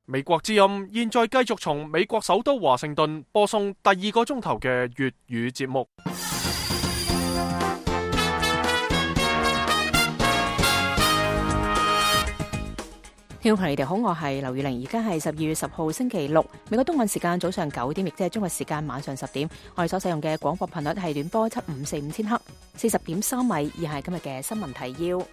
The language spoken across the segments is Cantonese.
美國之音現在繼續從美國首都華盛頓播送第2個鐘頭嘅粵語節目。 聽眾朋友你哋好，我係劉宇玲，而家係12月10號星期六，美國東岸時間早上9點，亦即係中國時間晚上10點。我哋所使用嘅廣播頻率係短波7545千赫，40.3米，以下係今日嘅新聞提要。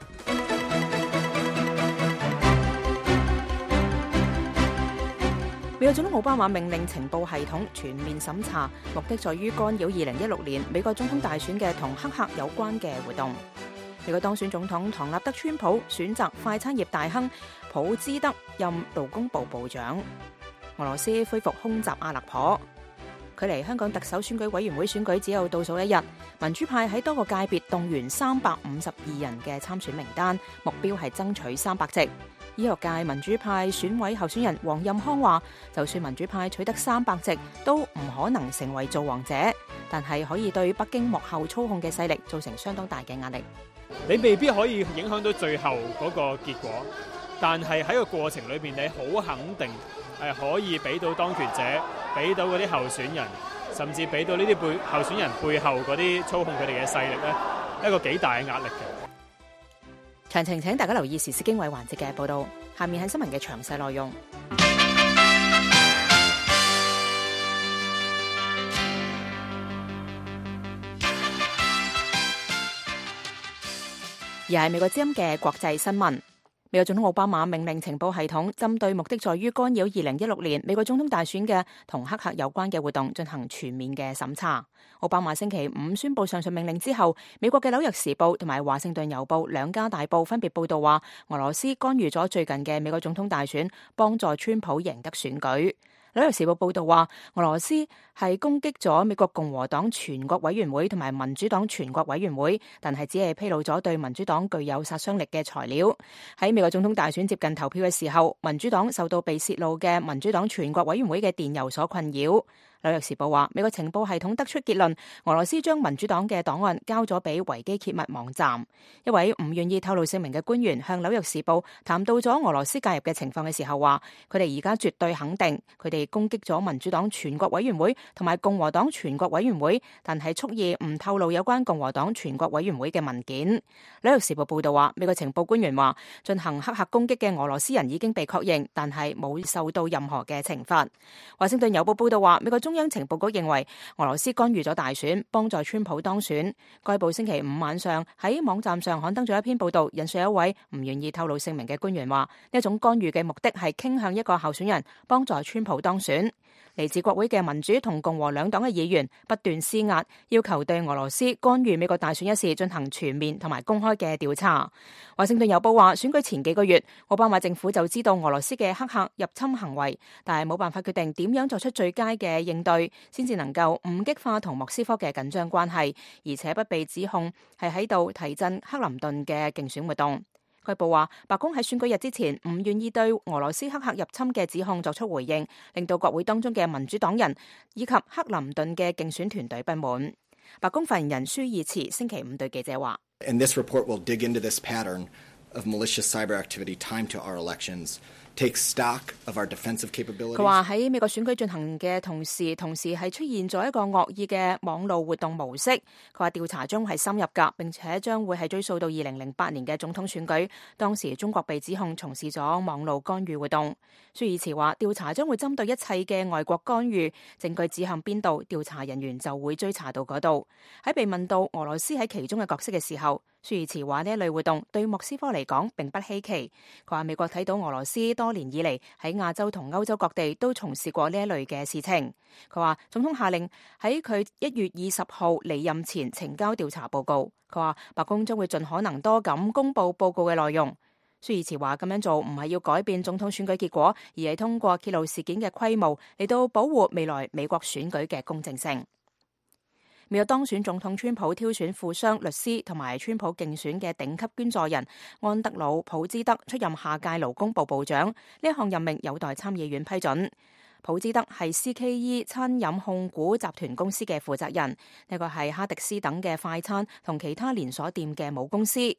美國總統奧巴馬命令情報系統全面審查，目的在於干擾2016年美國總統大選嘅同黑客有關嘅活動。美國當選總統唐納德川普選擇快餐業大亨普茲德任勞工部部長。俄羅斯恢復空襲阿勒頗。距離香港特首選舉委員會選舉只有倒數一日，民主派喺多個界別動員352人嘅參選名單，目標係爭取300席。醫學界民主派選委候選人黃任康話，就算民主派取得300席，都唔可能成為造王者，但係可以對北京幕後操控嘅勢力造成相當大嘅壓力。 你未必可以影響到最後嗰個結果，但係喺個過程裏邊，你好肯定係可以俾到當權者，俾到嗰啲候選人，甚至俾到呢啲候選人背後嗰啲操控佢哋嘅勢力咧，一個幾大嘅壓力嘅。 詳情請大家留意時事經緯環節嘅報道，下面係新聞嘅詳細內容。而係美國之音嘅國際新聞。美國總統奧巴馬命令情報系統針對目的在於干擾2016年美國總統大選嘅同黑客有關嘅活動進行全面嘅審查。奧巴馬星期5宣布上述命令之後，美國嘅紐約時報同埋華盛頓郵報兩家大報分別報道話，俄羅斯干預咗最近嘅美國總統大選，幫助川普贏得選舉。紐約時報報道話，俄羅斯係攻擊咗美國共和黨全國委員會同埋民主黨全國委員會，但係只係披露咗對民主黨具有殺傷力嘅材料。喺美國總統大選接近投票嘅時候，民主黨受到被泄露嘅民主黨全國委員會嘅電郵所困擾。紐約時報話，美國情報系統得出結論，俄羅斯將民主黨嘅檔案交咗俾維基揭密網站。一位唔願意透露姓名嘅官員向紐約時報談到咗俄羅斯介入嘅情況嘅時候話，佢哋而家絕對肯定佢哋攻擊咗民主黨全國委員會同埋共和黨全國委員會，但係蓄意唔透露有關共和黨全國委員會嘅文件。紐約時報報道話，美國情報官員話，進行黑客攻擊嘅俄羅斯人已經被確認，但係冇受到任何嘅懲罰。華盛頓郵報報道話，美國中央情報局認為俄羅斯干預咗大選，幫助川普當選。該報星期5晚上喺網站上刊登咗一篇報道，引述一位唔願意透露姓名嘅官員話，呢一種干預嘅目的係傾向一個候選人，幫助川普當選。嚟自國會嘅民主同共和兩黨嘅議員不斷施壓，要求對俄羅斯干預美國大選一事進行全面同埋公開嘅調查。華盛頓郵報話，選舉前幾個月，奧巴馬政府就知道俄羅斯嘅黑客入侵行為，但係冇辦法決定點樣作出最佳嘅應對，先至能夠唔激化同莫斯科嘅緊張關係，而且不被指控係喺度提振克林頓嘅競選活動。該報話，白宮喺選舉日之前唔願意對俄羅斯黑客入侵嘅指控作出回應，令到國會當中嘅民主黨人以及克林頓嘅競選團隊不滿。白宮發言人舒爾茨星期5對記者話 ：And this report will dig into this pattern of malicious cyber activity timed to our elections. Take stock of our defensive capabilities. 佢話喺美國選舉進行嘅同時係出現咗一個惡意嘅網路活動模式。佢話調查將係深入㗎，並且將會係追溯到2008年嘅總統選舉，當時中國被指控從事咗網路干預活動。舒爾茨話調查將會針對一切嘅外國干預，證據指向邊度，調查人員就會追查到嗰度。喺被問到俄羅斯喺其中嘅角色嘅時候，舒爾茨話呢一類活動對莫斯科嚟講並不稀奇。佢話美國睇到俄羅斯多年以嚟喺亞洲同歐洲各地都從事過呢一類嘅事情。佢話總統下令喺佢1月20號離任前呈交調查報告。佢話白宮將會盡可能多咁公佈報告嘅內容。舒爾茨話咁樣做唔係要改變總統選舉結果，而係通過揭露事件嘅規模嚟到保護未來美國選舉嘅公正性。美國當選總統川普挑選富商、律師同埋川普競選嘅頂級捐助人安德魯普茲德出任下屆勞工部部長，呢一項任命有待參議院批准。普茲德係 CKE 餐飲控股集團公司嘅負責人，呢個係哈迪斯等嘅快餐同其他連鎖店嘅母公司。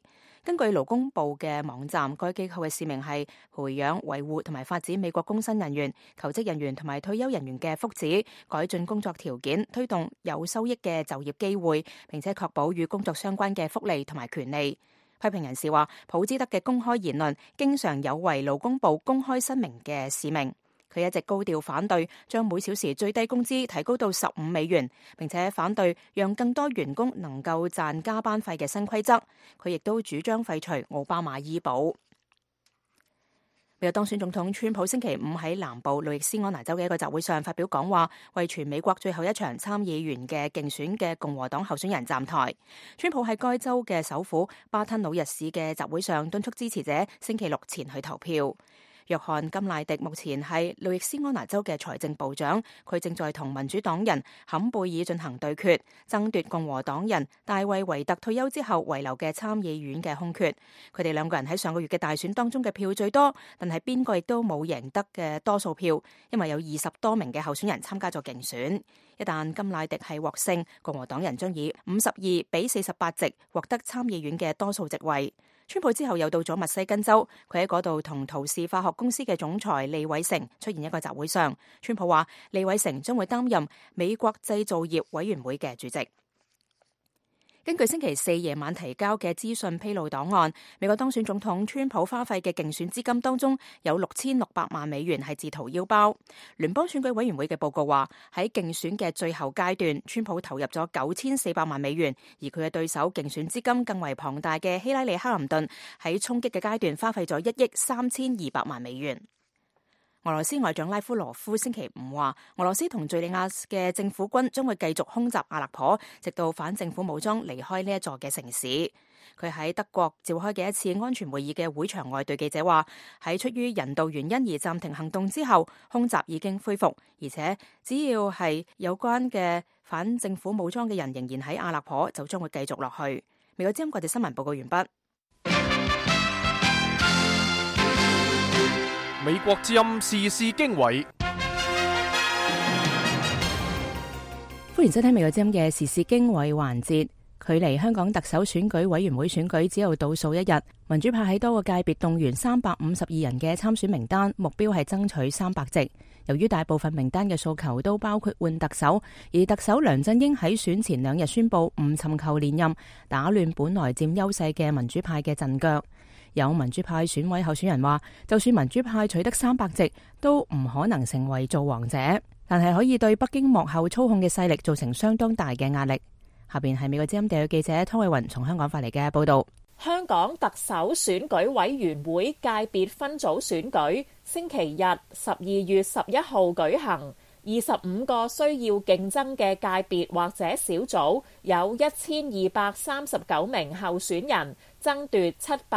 根據勞工部嘅網站，該機構嘅使命係培養、維護同埋發展美國工薪人員、求職人員同埋退休人員嘅福祉，改進工作條件，推動有收益嘅就業機會，並且確保與工作相關嘅福利同埋權利。批評人士話，普茲德嘅公開言論經常有違勞工部公開聲明嘅使命。佢一直高調反對將每小時最低工資提高到$15，並且反對讓更多員工能夠賺加班費嘅新規則。佢亦都主張廢除奧巴馬醫保。美國當選總統川普星期五喺南部路易斯安那州嘅一個集會上發表講話，為全美國最後一場參議員嘅競選嘅共和黨候選人站台。川普喺該州嘅首府巴吞魯日市嘅集會上敦促支持者星期六前去投票。約翰甘迺迪目前係路易斯安那州嘅財政部長，佢正在同民主黨人坎貝爾進行對決，爭奪共和黨人大衛維特退休之後遺留嘅參議院嘅空缺。佢哋兩個人喺上個月嘅大選當中嘅票最多，但係邊個亦都冇贏得嘅多數票，因為有20多名嘅候選人參加咗競選。一旦甘迺迪係獲勝，共和黨人將以52比48席獲得參議院嘅多數席位。川普之後又到咗密西根州，佢喺嗰度同陶氏化學公司嘅總裁利偉成出現一個集會上。川普話利偉成將會擔任美國製造業委員會嘅主席。根據星期四夜晚提交嘅資訊披露檔案，美國當選總統川普花費嘅競選資金當中有$6600萬係自掏腰包。聯邦選舉委員會嘅報告話，喺競選嘅最後階段，川普投入咗$9400萬，而佢嘅對手競選資金更為龐大嘅希拉里克林頓喺衝擊嘅階段花費咗$1.32億。俄羅斯外長拉夫羅夫星期五話，俄羅斯同敘利亞嘅政府軍將會繼續空襲阿勒頗，直到反政府武裝離開呢一座嘅城市。佢喺德國召開嘅一次安全會議嘅會場外對記者話，喺出於人道原因而暫停行動之後，空襲已經恢復，而且只要係有關嘅反政府武裝嘅人仍然喺阿勒頗，就將會繼續落去。美國之音國際新聞報告完畢。 美國之音時事經緯， 歡迎收聽美國之音嘅時事經緯環節。距離香港特首選舉委員會選舉只有倒數一日，民主派喺多個界別動員352人嘅參選名單，目標係爭取300席。由於大部分名單嘅訴求都包括換特首，而特首梁振英喺選前2日宣布唔尋求連任，打亂本來佔優勢嘅民主派嘅陣腳。有民主派選委候選人話，就算民主派取得300席，都唔可能成為造王者，但係可以對北京幕後操控嘅勢力造成相當大嘅壓力。下邊係美國之音特約記者湯慧雲從香港發嚟嘅報道。 香港特首選舉委員會界別分組選舉星期日12月11號舉行，25個需要競爭嘅界別或者小組，有1239名候選人爭奪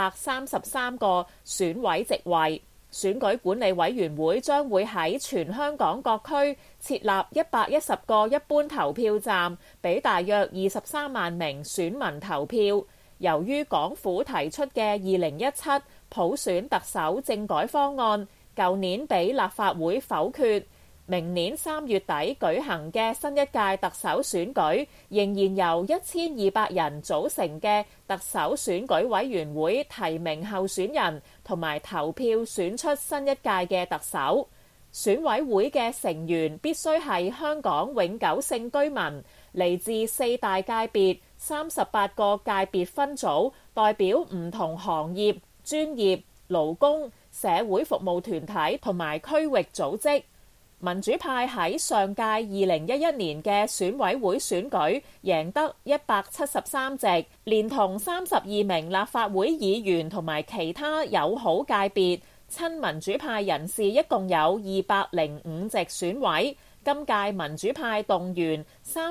733個選委席位。選舉管理委員會將會喺全香港各區設立110個一般投票站，俾大約23萬名選民投票。由於港府提出嘅2017普選特首政改方案，舊年俾立法會否決，明年3月底舉行嘅新一屆特首選舉，仍然由1200人組成嘅特首選舉委員會提名候選人，同埋投票選出新一屆嘅特首。選委會嘅成員必須係香港永久性居民，嚟自4大界別、38個界別分組，代表唔同行業、專業、勞工、社會服務團體同埋區域組織。民主派喺上屆2011年嘅選委會選舉贏得173席，連同32名立法會議員同埋其他友好界別親民主派人士，一共有205席選委。今屆民主派動員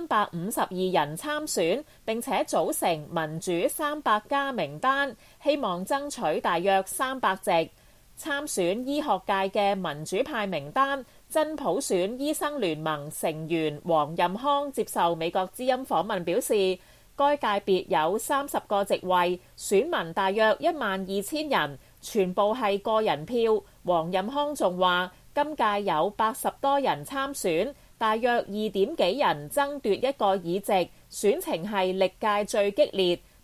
352人參選，並且組成民主300+ 名單，希望爭取大約300席。參選醫學界嘅民主派名單，真普選醫生聯盟成員黃任康接受美國之音訪問表示，該界別有30個席位，選民大約12000人，全部係個人票。黃任康仲話，今屆有80多人參選，大約2點幾人爭奪一個議席，選情係歷屆最激烈。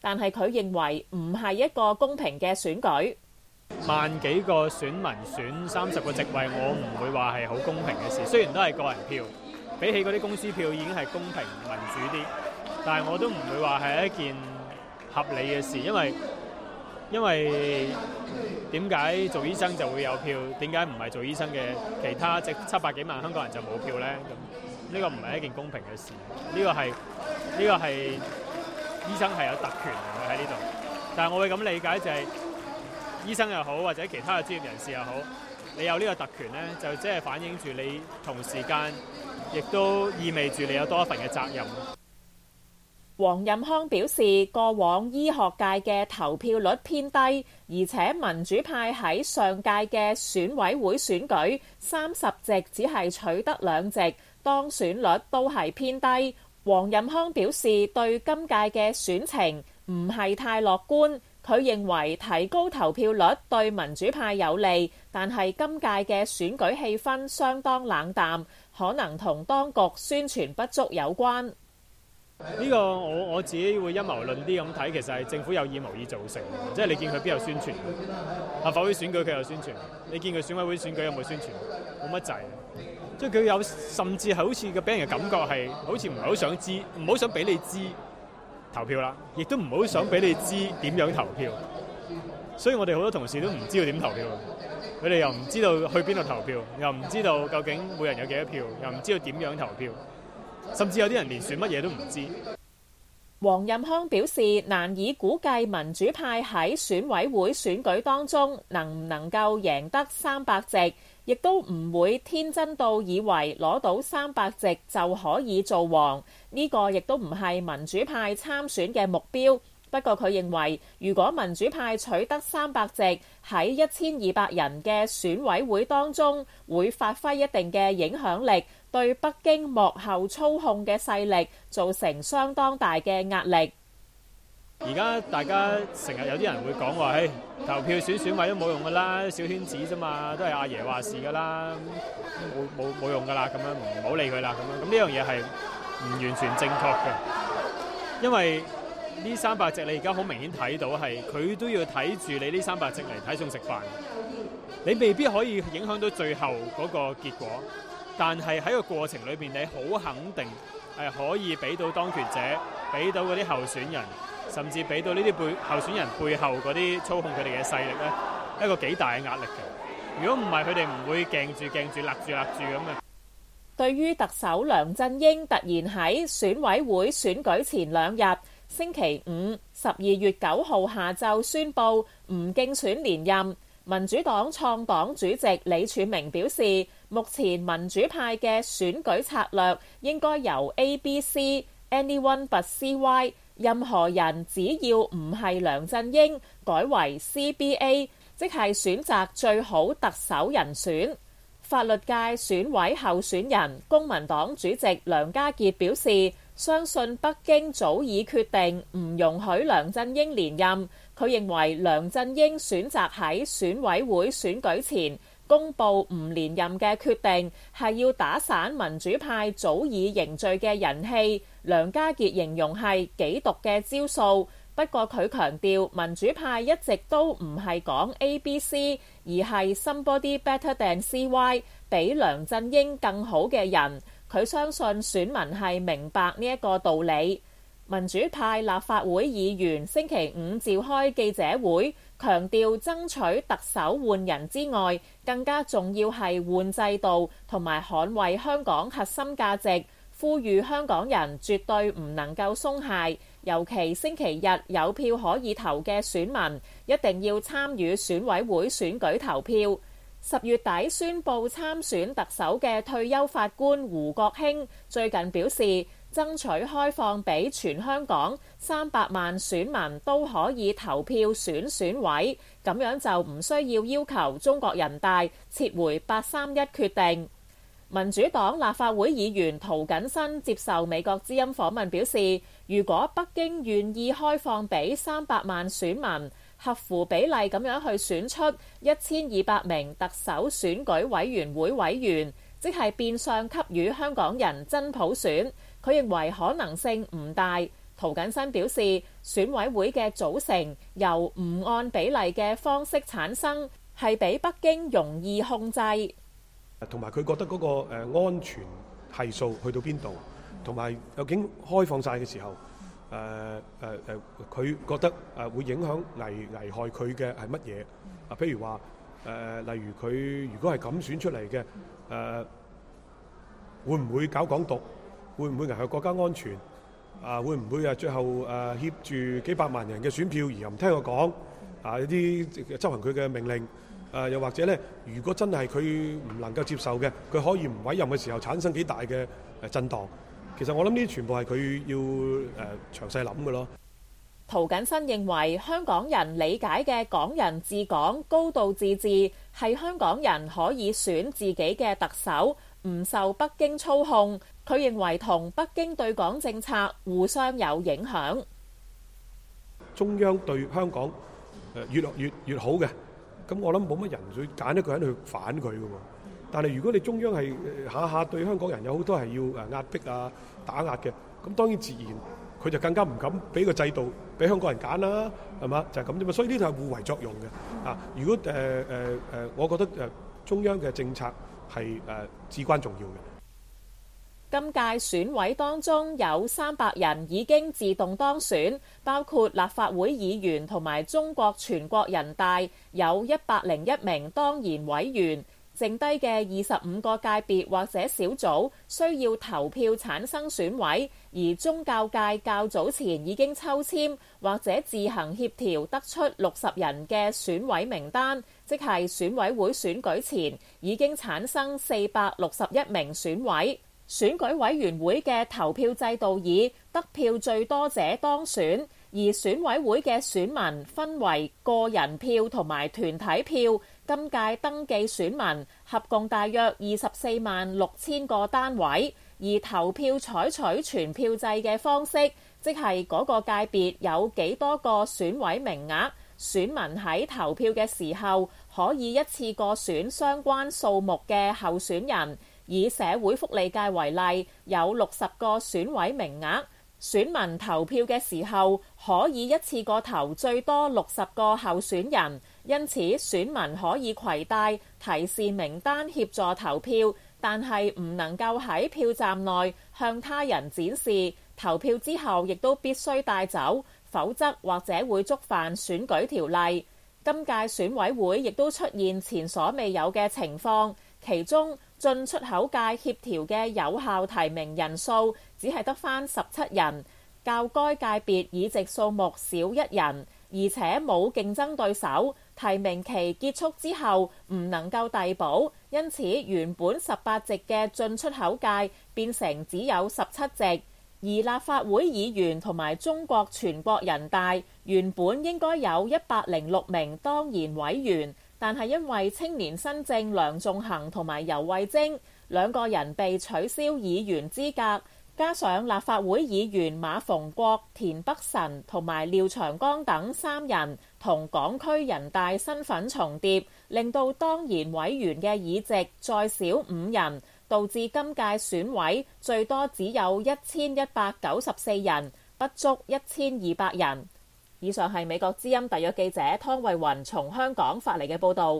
但係佢認為唔係一個公平嘅選舉。 萬幾個選民選30個席位，我唔會話係好公平嘅事。雖然都係個人票，比起嗰啲公司票已經係公平民主啲，但係我都唔會話係一件合理嘅事，因為點解做醫生就會有票？點解唔係做醫生嘅其他即700幾萬香港人就冇票呢？咁呢個唔係一件公平嘅事。呢個係醫生係有特權喺呢度，但係我會咁理解就係醫生又好或者其他嘅專業人士又好，你有呢個特權呢，就即係反映住你同時間亦都意味住你有多一份嘅責任。 黃任康表示，過往醫學界嘅投票率偏低，而且民主派喺上屆嘅選委會選舉30席只係取得2席，當選率都係偏低。黃任康表示對今屆嘅選情唔係太樂觀，佢認為提高投票率對民主派有利，但係今屆嘅選舉氣氛相當冷淡，可能同當局宣傳不足有關。 呢個我自己會陰謀論啲咁睇，其實係政府有意無意造成，即係你見佢邊有宣傳？立法會選舉佢有宣傳，你見佢選委會選舉有冇宣傳？冇乜滯，即係佢有甚至係好似個俾人嘅感覺係好似唔係好想知，唔好想俾你知投票啦，亦都唔好想俾你知點樣投票。所以我哋好多同事都唔知道點投票，佢哋又唔知道去邊度投票，又唔知道究竟每人有幾多票，又唔知道點樣投票。甚至有啲人連選乜嘢都唔知。 黃任康表示難以估計民主派喺選委會選舉當中能唔能夠贏得300席，亦都唔會天真到以為攞到300席就可以做王。呢個亦都唔係民主派參選嘅目標。不過佢認為，如果民主派取得300席，喺1200人嘅選委會當中，會發揮一定嘅影響力，對北京幕後操控嘅勢力造成相當大嘅壓力。 而家大家成日有啲人會講話，投票選委都冇用噶啦，小圈子啫嘛，都係阿爺話事噶啦，冇用噶啦，咁樣唔好理佢啦，咁呢樣嘢係唔完全正確嘅，因為呢300席你而家好明顯睇到係佢都要睇住你呢300席嚟睇餸食飯，你未必可以影響到最後嗰個結果，但係喺個過程裏邊你好肯定係可以俾到當權者，俾到嗰啲候選人，甚至俾到呢啲候選人背後嗰啲操控佢哋嘅勢力咧，一個幾大嘅壓力嘅。如果唔係，佢哋唔會鏡住勒住咁嘅。 對於特首梁振英突然喺選委會選舉前2日，星期五12月9號下晝宣布唔競選連任，民主黨創黨主席李柱銘表示，目前民主派嘅選舉策略應該由 ABC、Anyone but CY， 任何人只要唔係梁振英，改為 CBA， 即係選擇最好特首人選。法律界選委候選人公民黨主席梁家傑表示，相信北京早已決定唔容許梁振英連任。佢認為梁振英選擇喺選委會選舉前公佈唔連任嘅決定，係要打散民主派早已凝聚嘅人氣。梁家傑形容係幾毒嘅招數。不過佢強調，民主派一直都唔係講 ABC， 而係 somebody better than CY， 比梁振英更好嘅人。佢相信選民係明白呢一個道理。民主派立法會議員星期五召開記者會，強調爭取特首換人之外，更加重要係換制度同埋捍衛香港核心價值，呼籲香港人絕對唔能夠鬆懈。尤其星期日有票可以投嘅選民，一定要參與選委會選舉投票。10月底宣布參選特首嘅退休法官胡國興最近表示，爭取開放俾全香港300萬選民都可以投票選選委，咁樣就唔需要要求中國人大撤回831決定。民主黨立法會議員涂謹申接受美國之音訪問表示，如果北京願意開放俾300萬選民，合乎比例咁樣去選出1200名特首選舉委員會委員，即係變相給予香港人真普選。佢認為可能性唔大， 涂謹申表示，選委會嘅組成由唔按比例嘅方式產生，係比北京容易控制。 同埋佢覺得嗰個安全係數去到邊度，同埋究竟開放晒嘅時候，佢覺得會影響危害佢嘅係乜嘢？譬如話例如佢如果係咁選出嚟嘅，會唔會搞港獨？會唔會危害國家安全？會唔會最後挾住幾百萬人嘅選票而又唔聽我講？有啲執行佢嘅命令。又或者咧，如果真係佢唔能夠接受嘅，佢可以唔委任嘅時候產生幾大嘅震盪。其實我諗呢啲全部係佢要詳細諗嘅咯。 涂謹申認為香港人理解嘅港人治港、高度自治係香港人可以選自己嘅特首，唔受北京操控。佢認為同北京對港政策互相有影響。 中央對香港越落越好嘅。咁我諗冇乜人會揀一個人去反佢嘅喎，但係如果你中央係下下對香港人有好多係要壓迫啊、打壓嘅，咁當然自然佢就更加唔敢俾個制度俾香港人揀啦，係嘛？就係咁啫嘛。所以呢度係互為作用嘅。如果我覺得中央嘅政策係至關重要嘅。 今屆選委當中有300人已經自動當選，包括立法會議員同埋中國全國人大有101名當然委員，剩低嘅25個界別或者小組需要投票產生選委，而宗教界較早前已經抽籤或者自行協調得出60人嘅選委名單，即係選委會選舉前已經產生461名選委。選舉委員會嘅投票制度以得票最多者當選，而選委會嘅選民分為個人票同埋團體票。今屆登記選民合共大約24萬6千個單位，而投票採取全票制嘅方式，即係嗰個界別有幾多個選委名額，選民喺投票嘅時候可以一次過選相關數目嘅候選人。以社會福利界為例，有60個選委名額，選民投票嘅時候可以一次過投最多60個候選人，因此選民可以攜帶提示名單協助投票，但係唔能夠喺票站內向他人展示。投票之後亦都必須帶走，否則或者會觸犯選舉條例。今屆選委會亦都出現前所未有嘅情況，其中進出口界協調嘅有效提名人數只係得返17人，較該界別議席數目少1人，而且冇競爭對手。提名期結束之後唔能夠遞補，因此原本18席嘅進出口界變成只有17席。而立法會議員同埋中國全國人大原本應該有106名當然委員，但係因為青年新政梁頌恆同埋游蕙禎兩個人被取消議員資格，加上立法會議員馬逢國、田北辰同埋廖長江等3人同港區人大身份重疊，令到當然委員嘅議席再少5人，導致今屆選委最多只有1194人，不足1200人。以上係美國之音特約記者湯慧雲從香港發嚟嘅報導。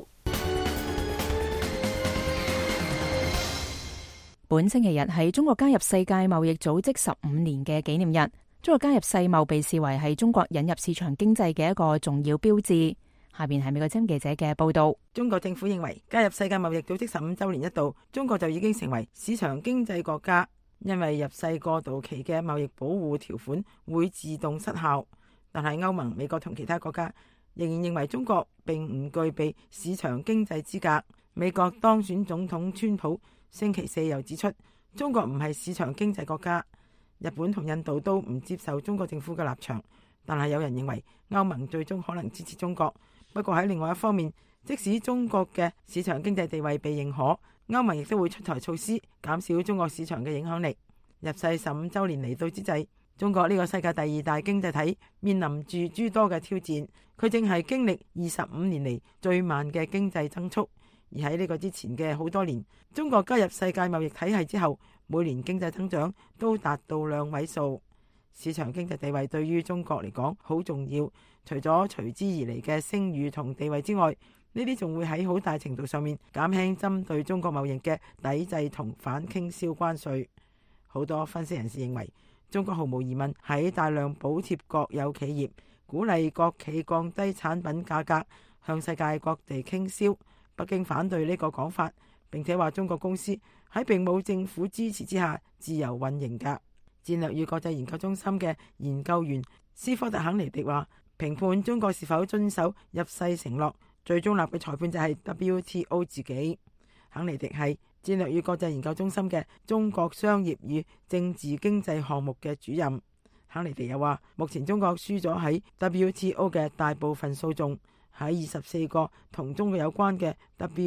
本星期日係中國加入世界貿易組織15年嘅紀念日。中國加入世貿被視為係中國引入市場經濟嘅一個重要標誌。下邊係美國之音記者嘅報導。 中國政府認為加入世界貿易組織15週年一到，中國就已經成為市場經濟國家，因為入世過渡期嘅貿易保護條款會自動失效。但係歐盟、美國同其他國家仍然認為中國並唔具備市場經濟資格。美國當選總統川普星期四又指出，中國唔係市場經濟國家。日本同印度都唔接受中國政府嘅立場，但係有人認為歐盟最終可能支持中國。不過喺另外一方面，即使中國嘅市場經濟地位被認可，歐盟亦都會出台措施減少中國市場嘅影響力。入世15週年嚟到之際，中國呢個世界第2大經濟體面臨住諸多嘅挑戰，佢正係經歷25年嚟最慢嘅經濟增速。而喺呢個之前嘅好多年，中國加入世界貿易體系之後，每年經濟增長都達到2位數。 市場經濟地位對於中國嚟講好重要，除咗隨之而嚟嘅聲譽同地位之外，呢啲仲會喺好大程度上面減輕針對中國貿易嘅抵制同反傾銷關稅。好多分析人士認為，中國毫無疑問喺大量補貼國有企業，鼓勵國企降低產品價格，向世界各地傾銷。北京反對呢個講法，並且話中國公司喺並冇政府支持之下自由運營㗎。戰略與國際研究中心嘅研究員斯科特肯尼迪話，評判中國是否遵守入世承諾，最中立嘅裁判就係 WTO 自己。肯尼迪係戰略與國際研究中心嘅中國商業與政治經濟項目嘅主任。肯尼迪又話，目前中國輸咗喺 WTO 嘅大部分訴訟，喺24個同中國有關嘅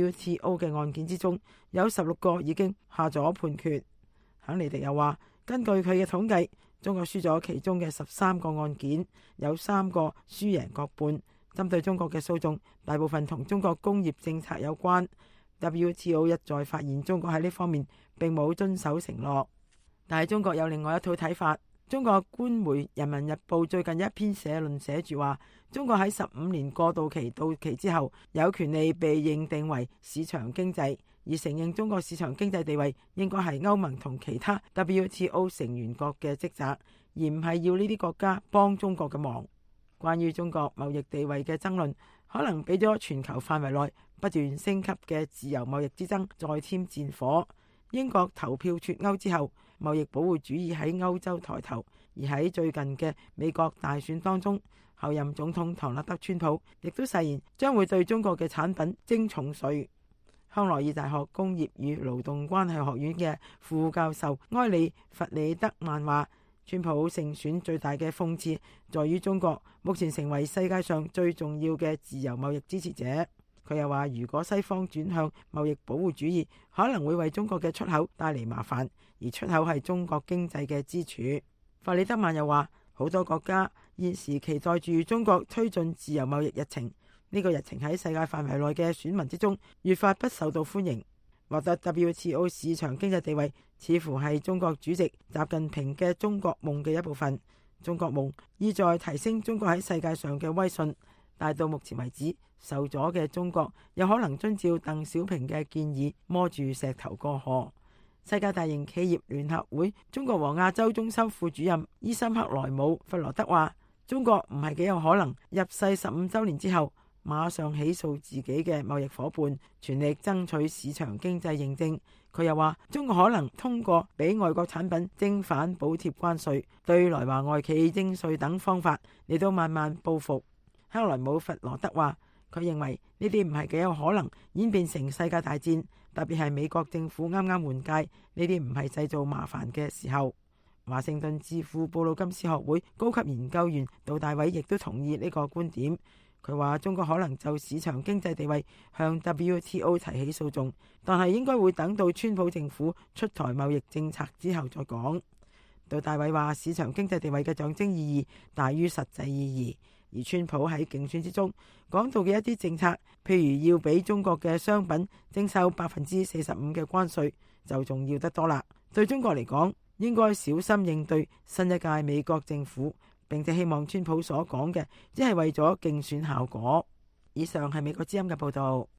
WTO 嘅案件之中，有16個已經下咗判決。肯尼迪又話，根據佢嘅統計，中國輸咗其中嘅13個案件，有3個輸贏各半。針對中國嘅訴訟，大部分同中國工業政策有關。WTO 一再發現中國喺呢方面並冇遵守承諾，但係中國有另外一套睇法。中國官媒《人民日報》最近一篇社論寫住話，中國喺15年過渡期到期之後，有權利被認定為市場經濟，而承認中國市場經濟地位應該係歐盟同其他 WTO 成員國嘅職責，而唔係要呢啲國家幫中國嘅忙。關於中國貿易地位嘅爭論，可能俾咗全球範圍內不斷升級嘅自由貿易之爭再添戰火。英國投票脫歐之後，貿易保護主義喺歐洲抬頭，而喺最近嘅美國大選當中，後任總統唐納德·川普亦都誓言將會對中國嘅產品徵重稅。康奈爾大學工業與勞動關係學院嘅副教授埃里·弗里德曼話，川普勝選最大嘅諷刺在於中國目前成為世界上最重要嘅自由貿易支持者。佢又話，如果西方轉向貿易保護主義，可能會為中國嘅出口帶嚟麻煩，而出口係中國經濟嘅支柱。弗里德曼又話，好多國家現時期待住中國推進自由貿易日程，呢個日程喺世界範圍內嘅選民之中越發不受到歡迎。獲得 WTO 市場經濟地位，似乎係中國主席習近平嘅中國夢嘅一部分。中國夢意在提升中國喺世界上嘅威信，但到目前為止，受阻嘅中國有可能遵照鄧小平嘅建議，摸住石頭過河。世界大型企業聯合會中國和亞洲中心副主任伊森克萊姆弗羅德話，中國唔係幾有可能入世15週年之後馬上起訴自己嘅貿易夥伴，全力爭取市場經濟認證。佢又話，中國可能通過俾外國產品徵反補貼關稅，對來華外企徵稅等方法嚟到慢慢報復。克萊姆弗羅德話，佢認為呢啲唔係幾有可能演變成世界大戰，特別係美國政府啱啱換屆，呢啲唔係製造麻煩嘅時候。華盛頓智庫布魯金斯學會高級研究員杜大偉亦都同意呢個觀點。佢話，中國可能就市場經濟地位向 WTO 提起訴訟，但係應該會等到川普政府出台貿易政策之後再講。杜大偉話，市場經濟地位嘅象徵意義大於實際意義。而川普喺競選之中講到嘅一啲政策，譬如要俾中國嘅商品徵收45%嘅關稅，就重要得多啦。對中國嚟講，應該小心應對新一屆美國政府，並且希望川普所講嘅只係為咗競選效果。以上係美國之音嘅報道。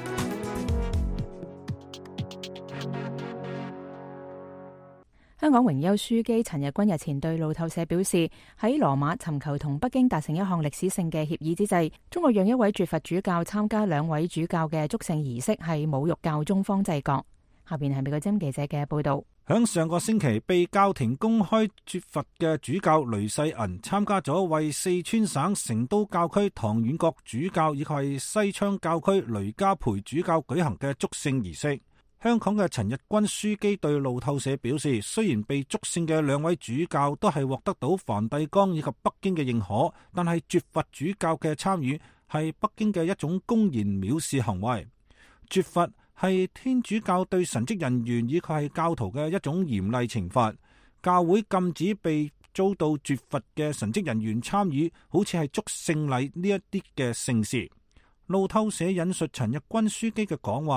香港榮休書記陳日君日前對路透社表示，喺羅馬尋求同北京達成一項歷史性嘅協議之際，中國讓一位絕佛主教參加2位主教嘅祝聖儀式係侮辱教宗方濟各。下邊係美國之音記者嘅報道。 響上個星期被教廷公開絕佛嘅主教雷世銀參加咗為四川省成都教區唐遠國主教以及係西昌教區雷家培主教舉行嘅祝聖儀式。香港嘅陳日君書記對路透社表示，雖然被祝聖嘅2位主教都係獲得到梵蒂岡以及北京嘅認可，但係絕佛主教嘅參與係北京嘅一種公然藐視行為。絕佛係天主教對神職人員以及係教徒嘅一種嚴厲懲罰。教會禁止被遭到絕佛嘅神職人員參與，好似係祝聖禮呢一啲嘅聖事。路透社引述陳日君書記嘅講話。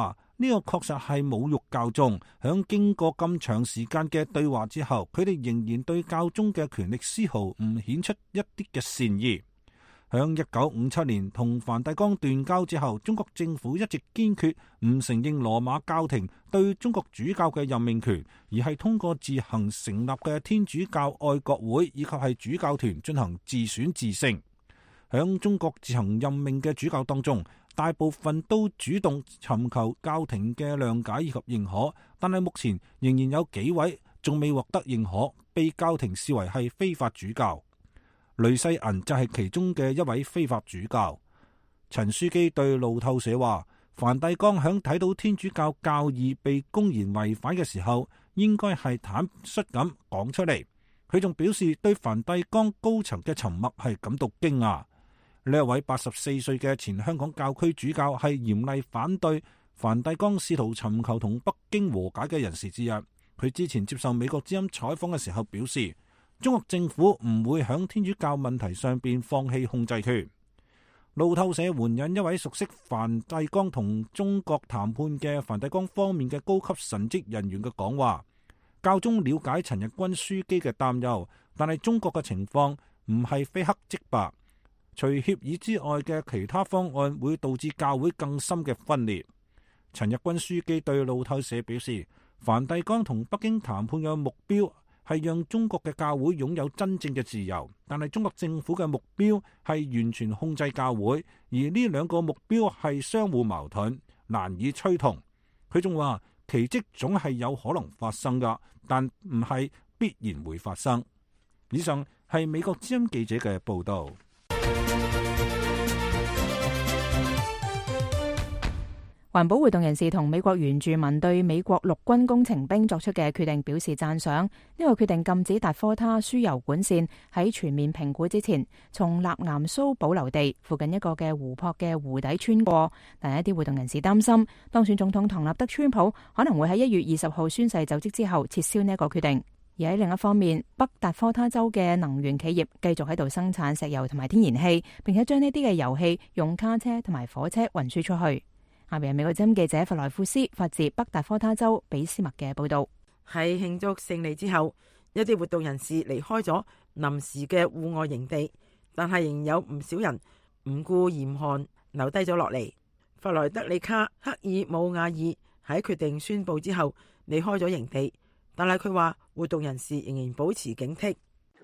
呢個確實係侮辱教宗。響經過咁長時間嘅對話之後，佢哋仍然對教宗嘅權力絲毫唔顯出一啲嘅善意。響1957年同梵蒂岡斷交之後，中國政府一直堅決唔承認羅馬教廷對中國主教嘅任命權，而係通過自行成立嘅天主教愛國會以及係主教團進行自選自聖。響中國自行任命嘅主教當中，大部分都主動尋求教廷嘅諒解以及認可，但係目前仍然有幾位仲未獲得認可，被教廷視為係非法主教。雷世銀就係其中嘅一位非法主教。陳樞機對路透社話，梵蒂岡響睇到天主教教義被公然違反嘅時候，應該係坦率咁講出嚟。佢仲表示對梵蒂岡高層嘅沉默係感到驚訝。呢一位84歲嘅前香港教區主教係嚴厲反對梵蒂岡試圖尋求同北京和解嘅人士之一。佢之前接受美國之音採訪嘅時候表示，中國政府唔會響天主教問題上邊放棄控制權。路透社援引一位熟悉梵蒂岡同中國談判嘅梵蒂岡方面嘅高級神職人員嘅講話，教宗了解陳日君樞機嘅擔憂，但係中國嘅情況唔係非黑即白，除協議之外嘅其他方案會導致教會更深嘅分裂。陳日君樞機對路透社表示，梵蒂岡同北京談判嘅目標係讓中國嘅教會擁有真正嘅自由，但係中國政府嘅目標係完全控制教會，而呢兩個目標係相互矛盾，難以趨同。佢仲話，奇蹟總係有可能發生㗎，但唔係必然會發生。以上係美國之音記者嘅報道。 環保活動人士同美國原住民對美國陸軍工程兵作出嘅決定表示讚賞。呢個決定禁止達科他輸油管線喺全面評估之前，從納岩蘇保留地附近一個嘅湖泊嘅湖底穿過。但一啲活動人士擔心，當選總統唐納德川普可能會喺1月20號宣誓就職之後撤銷呢一個決定。而喺另一方面，北達科他州嘅能源企業繼續喺度生產石油同埋天然氣，並且將呢啲嘅油氣用卡車同埋火車運輸出去。下邊係美國之音記者弗萊庫斯發自北達科他州比斯麥嘅報道。 喺慶祝勝利之後，一啲活動人士離開咗臨時嘅戶外營地，但係仍有唔少人唔顧嚴寒留低咗落嚟。弗萊德里卡克爾姆亞爾喺決定宣布之後離開咗營地，但係佢話活動人士仍然保持警惕。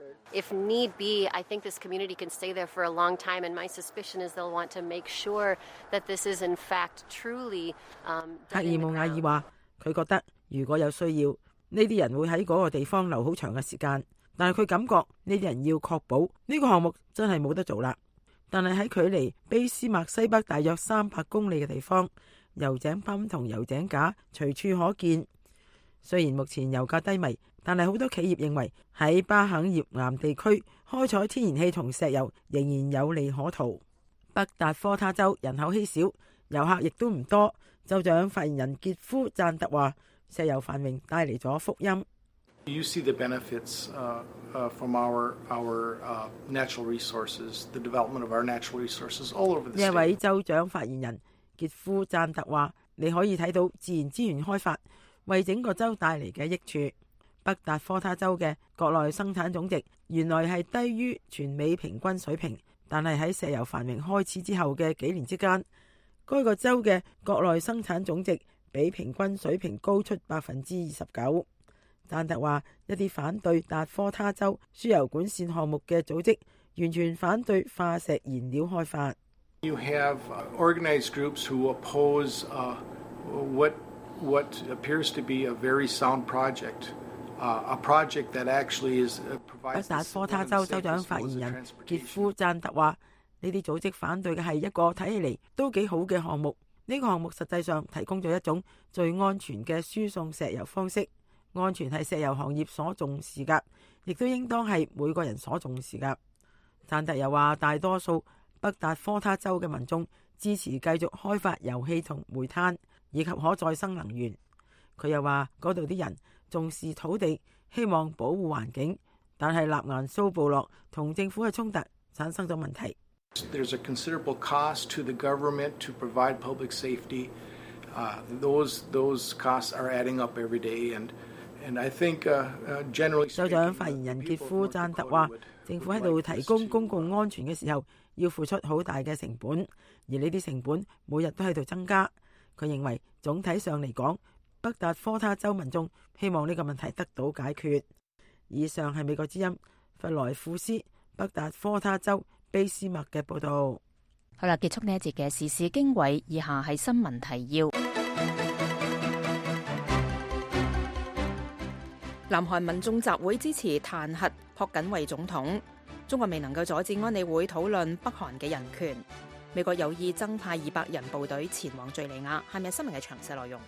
If need be, I think this community can stay there for a long time, and my suspicion is they'll want to make sure that this is in fact truly. 克爾姆亞爾話：佢覺得如果有需要，呢啲人會喺嗰個地方留好長嘅時間，但係佢感覺呢啲人要確保呢個項目真係冇得做啦。但係喺距離卑斯麥西北大約300公里嘅地方，油井泵同油井架隨處可見。雖然目前油價低迷，但係好多企業認為喺巴肯葉岩地區開採天然氣同石油仍然有利可圖。北達科他州人口稀少，遊客亦都唔多。州長發言人傑夫贊特話：石油繁榮帶嚟咗福音。 You see the benefits from our natural resources, the development of our natural resources all over the state. 呢一位州長發言人傑夫贊特話：你可以睇到自然資源開發為整個州帶嚟嘅益處。北達科他州嘅國內生產總值原來係低於全美平均水平，但係喺石油繁榮開始之後嘅幾年之間，該個州嘅國內生產總值比平均水平高出29%。贊特話：一啲反對達科他州輸油管線項目嘅組織完全反對化石燃料開發。 You have organized groups who oppose what appears to be a very sound project, a project that actually is provides. 北達科他州州長發言人傑夫贊特話：呢啲組織反對嘅係一個睇起嚟都幾好嘅項目。呢個項目實際上提供咗一種最安全嘅輸送石油方式。安全係石油行業所重視㗎，亦都應當係每個人所重視㗎。贊特又話：大多數北達科他州嘅民眾支持繼續開發油氣同煤炭以及可再生能源。佢又話：嗰度啲人重視土地，希望保護環境，但係納岩蘇部落同政府嘅衝突產生咗問題。 There's a considerable cost to the government to provide public safety. Those costs are adding up every day, and I think generally. 州長發言人傑夫贊特話，政府喺度提供公共安全嘅時候，要付出好大嘅成本，而呢啲成本每日都喺度增加。佢認為總體上嚟講，北達科他州民眾希望呢個問題得到解決。以上係美國之音弗萊庫斯北達科他州卑斯麥嘅報導。 好啦，結束呢一節嘅時事經緯，以下係新聞提要。南韓民眾集會支持彈劾朴槿惠總統。中國未能夠阻止安理會討論北韓嘅人權。美國有意增派200人部隊前往敘利亞。下面新聞嘅詳細內容。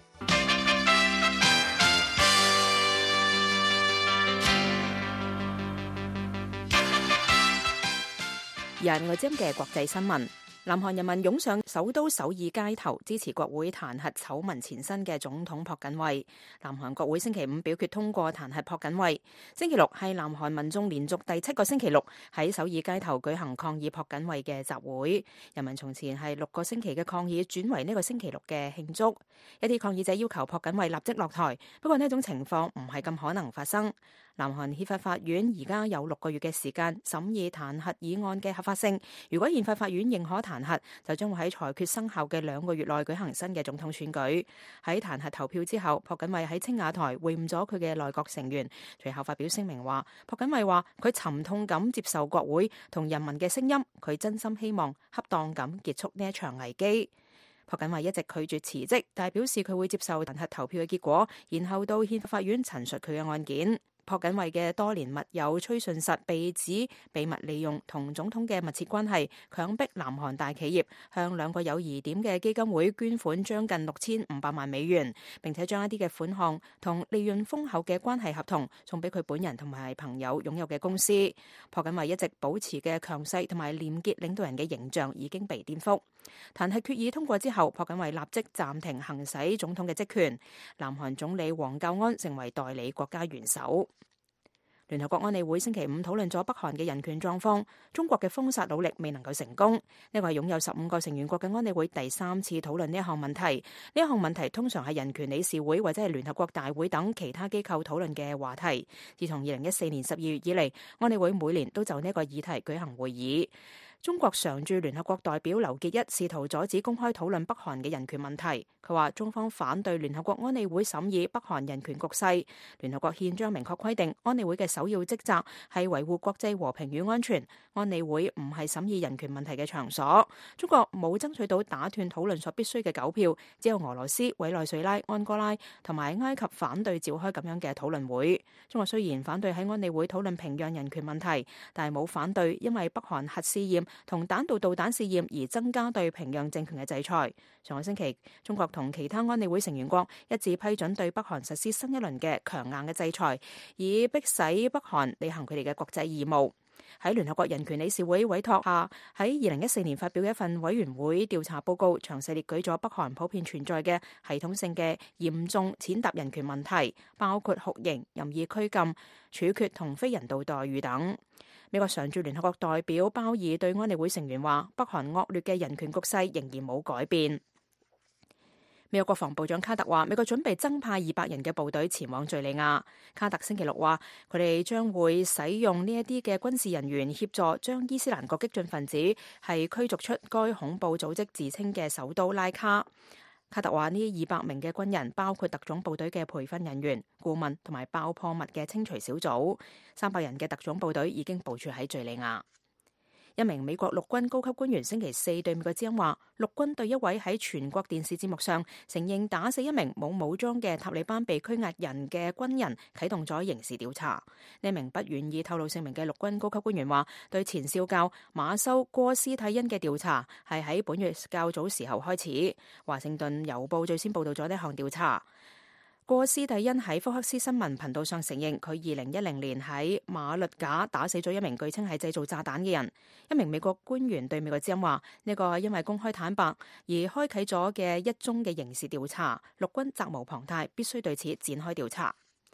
而係美國之音嘅國際新聞。南韓人民湧上首都首爾街頭，支持國會彈劾醜聞纏身嘅總統朴槿惠。南韓國會星期5表決通過彈劾朴槿惠。星期6係南韓民眾連續第7個星期六喺首爾街頭舉行抗議朴槿惠嘅集會。人民從前係6個星期嘅抗議轉為呢個星期6嘅慶祝。一啲抗議者要求朴槿惠立即落台，不過呢種情況唔係咁可能發生。南韓憲法法院而家有6個月嘅時間審議彈劾議案嘅合法性。如果憲法法院認可彈劾，就將會喺裁決生效嘅2個月內舉行新嘅總統選舉。喺彈劾投票之後，朴槿惠喺青瓦台會晤咗佢嘅內閣成員，隨後發表聲明話，朴槿惠話佢沉痛咁接受國會同人民嘅聲音，佢真心希望恰當咁結束呢一場危機。朴槿惠一直拒絕辭職，但係表示佢會接受彈劾投票嘅結果，然後到憲法法院陳述佢嘅案件。朴槿惠嘅多年密友崔順實被指秘密利用同總統嘅密切關係，強迫南韓大企業向2個有疑點嘅基金會捐款將近6500萬美元，並且將一啲嘅款項同利潤豐厚嘅關係合同送俾佢本人同埋朋友擁有嘅公司。朴槿惠一直保持嘅強勢同埋廉潔領導人嘅形象已經被顛覆。彈劾決議通過之後，朴槿惠立即暫停行使總統嘅職權，南韓總理黃教安成為代理國家元首。聯合國安理會星期5討論咗北韓嘅人權狀況，中國嘅封殺努力未能夠成功。呢個係擁有15個成員國嘅安理會第3次討論呢一項問題。呢一項問題通常係人權理事會或者係聯合國大會等其他機構討論嘅話題。自從2014年12月以嚟，安理會每年都就呢個議題舉行會議。中國常駐聯合國代表劉結一試圖阻止公開討論北韓嘅人權問題。佢話中方反對聯合國安理會審議北韓人權局勢。聯合國憲章明確規定，安理會嘅首要職責係維護國際和平與安全。安理會唔係審議人權問題嘅場所。中國冇爭取到打斷討論所必須嘅9票，只有俄羅斯、委內瑞拉、安哥拉同埋埃及反對召開咁樣嘅討論會。中國雖然反對喺安理會討論平壤人權問題，但係冇反對因為北韓核試驗同彈道導彈試驗而增加對平壤政權嘅制裁。上個星期，中國同其他安理會成員國一致批准對北韓實施新一輪嘅強硬嘅制裁，以迫使北韓履行佢哋嘅國際義務。喺聯合國人權理事會委託下，喺2014年發表嘅一份委員會調查報告，詳細列舉咗北韓普遍存在嘅系統性嘅嚴重踐踏人權問題，包括酷刑、任意拘禁、處決同非人道待遇等。美國常駐聯合國代表鮑爾對安理會成員話，北韓惡劣嘅人權局勢仍然冇改變。美國國防部長卡特話，美國準備增派200人嘅部隊前往敘利亞。卡特星期6話，佢哋將會使用呢一啲嘅軍事人員協助將伊斯蘭國激進分子係驅逐出該恐怖組織自稱嘅首都拉卡。卡特話，呢200名嘅軍人包括特種部隊嘅培訓人員、顧問同埋爆破物嘅清除小組。300人嘅特種部隊已經部署喺敘利亞。一名美國陸軍高級官員星期4對美國之音話，陸軍對一位喺全國電視節目上承認打死一名冇武裝嘅塔利班被拘押人嘅軍人啟動咗刑事調查。呢名不願意透露姓名嘅陸軍高級官員話，對前少校馬修戈斯蒂恩嘅調查係喺本月較早時候開始。華盛頓郵報最先報道咗呢項調查。戈斯蒂恩喺福克斯新聞頻道上承認，佢2010年喺馬律賈打死咗一名據稱係製造炸彈嘅人。一名美國官員對美國之音話，呢個係因為公開坦白而開啟咗嘅一宗嘅刑事調查，陸軍責無旁貸，必須對此展開調查。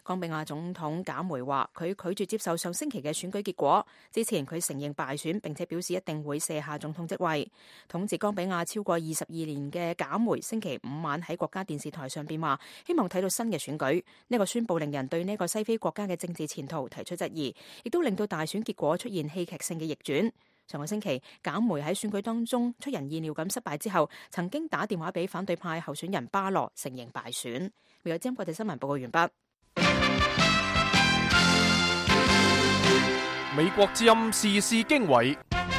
岡比亞總統賈梅話佢拒絕接受上星期嘅選舉結果。之前佢承認敗選，並且表示一定會卸下總統職位。統治岡比亞超過22年嘅賈梅星期五晚喺國家電視台上邊話，希望睇到新嘅選舉。呢個宣佈令人對呢個西非國家嘅政治前途提出質疑，亦都令到大選結果出現戲劇性嘅逆轉。上個星期，賈梅喺選舉當中出人意料咁失敗之後，曾經打電話俾反對派候選人巴羅，承認敗選。美國之音國際新聞報告完畢。 美國之音時事經緯，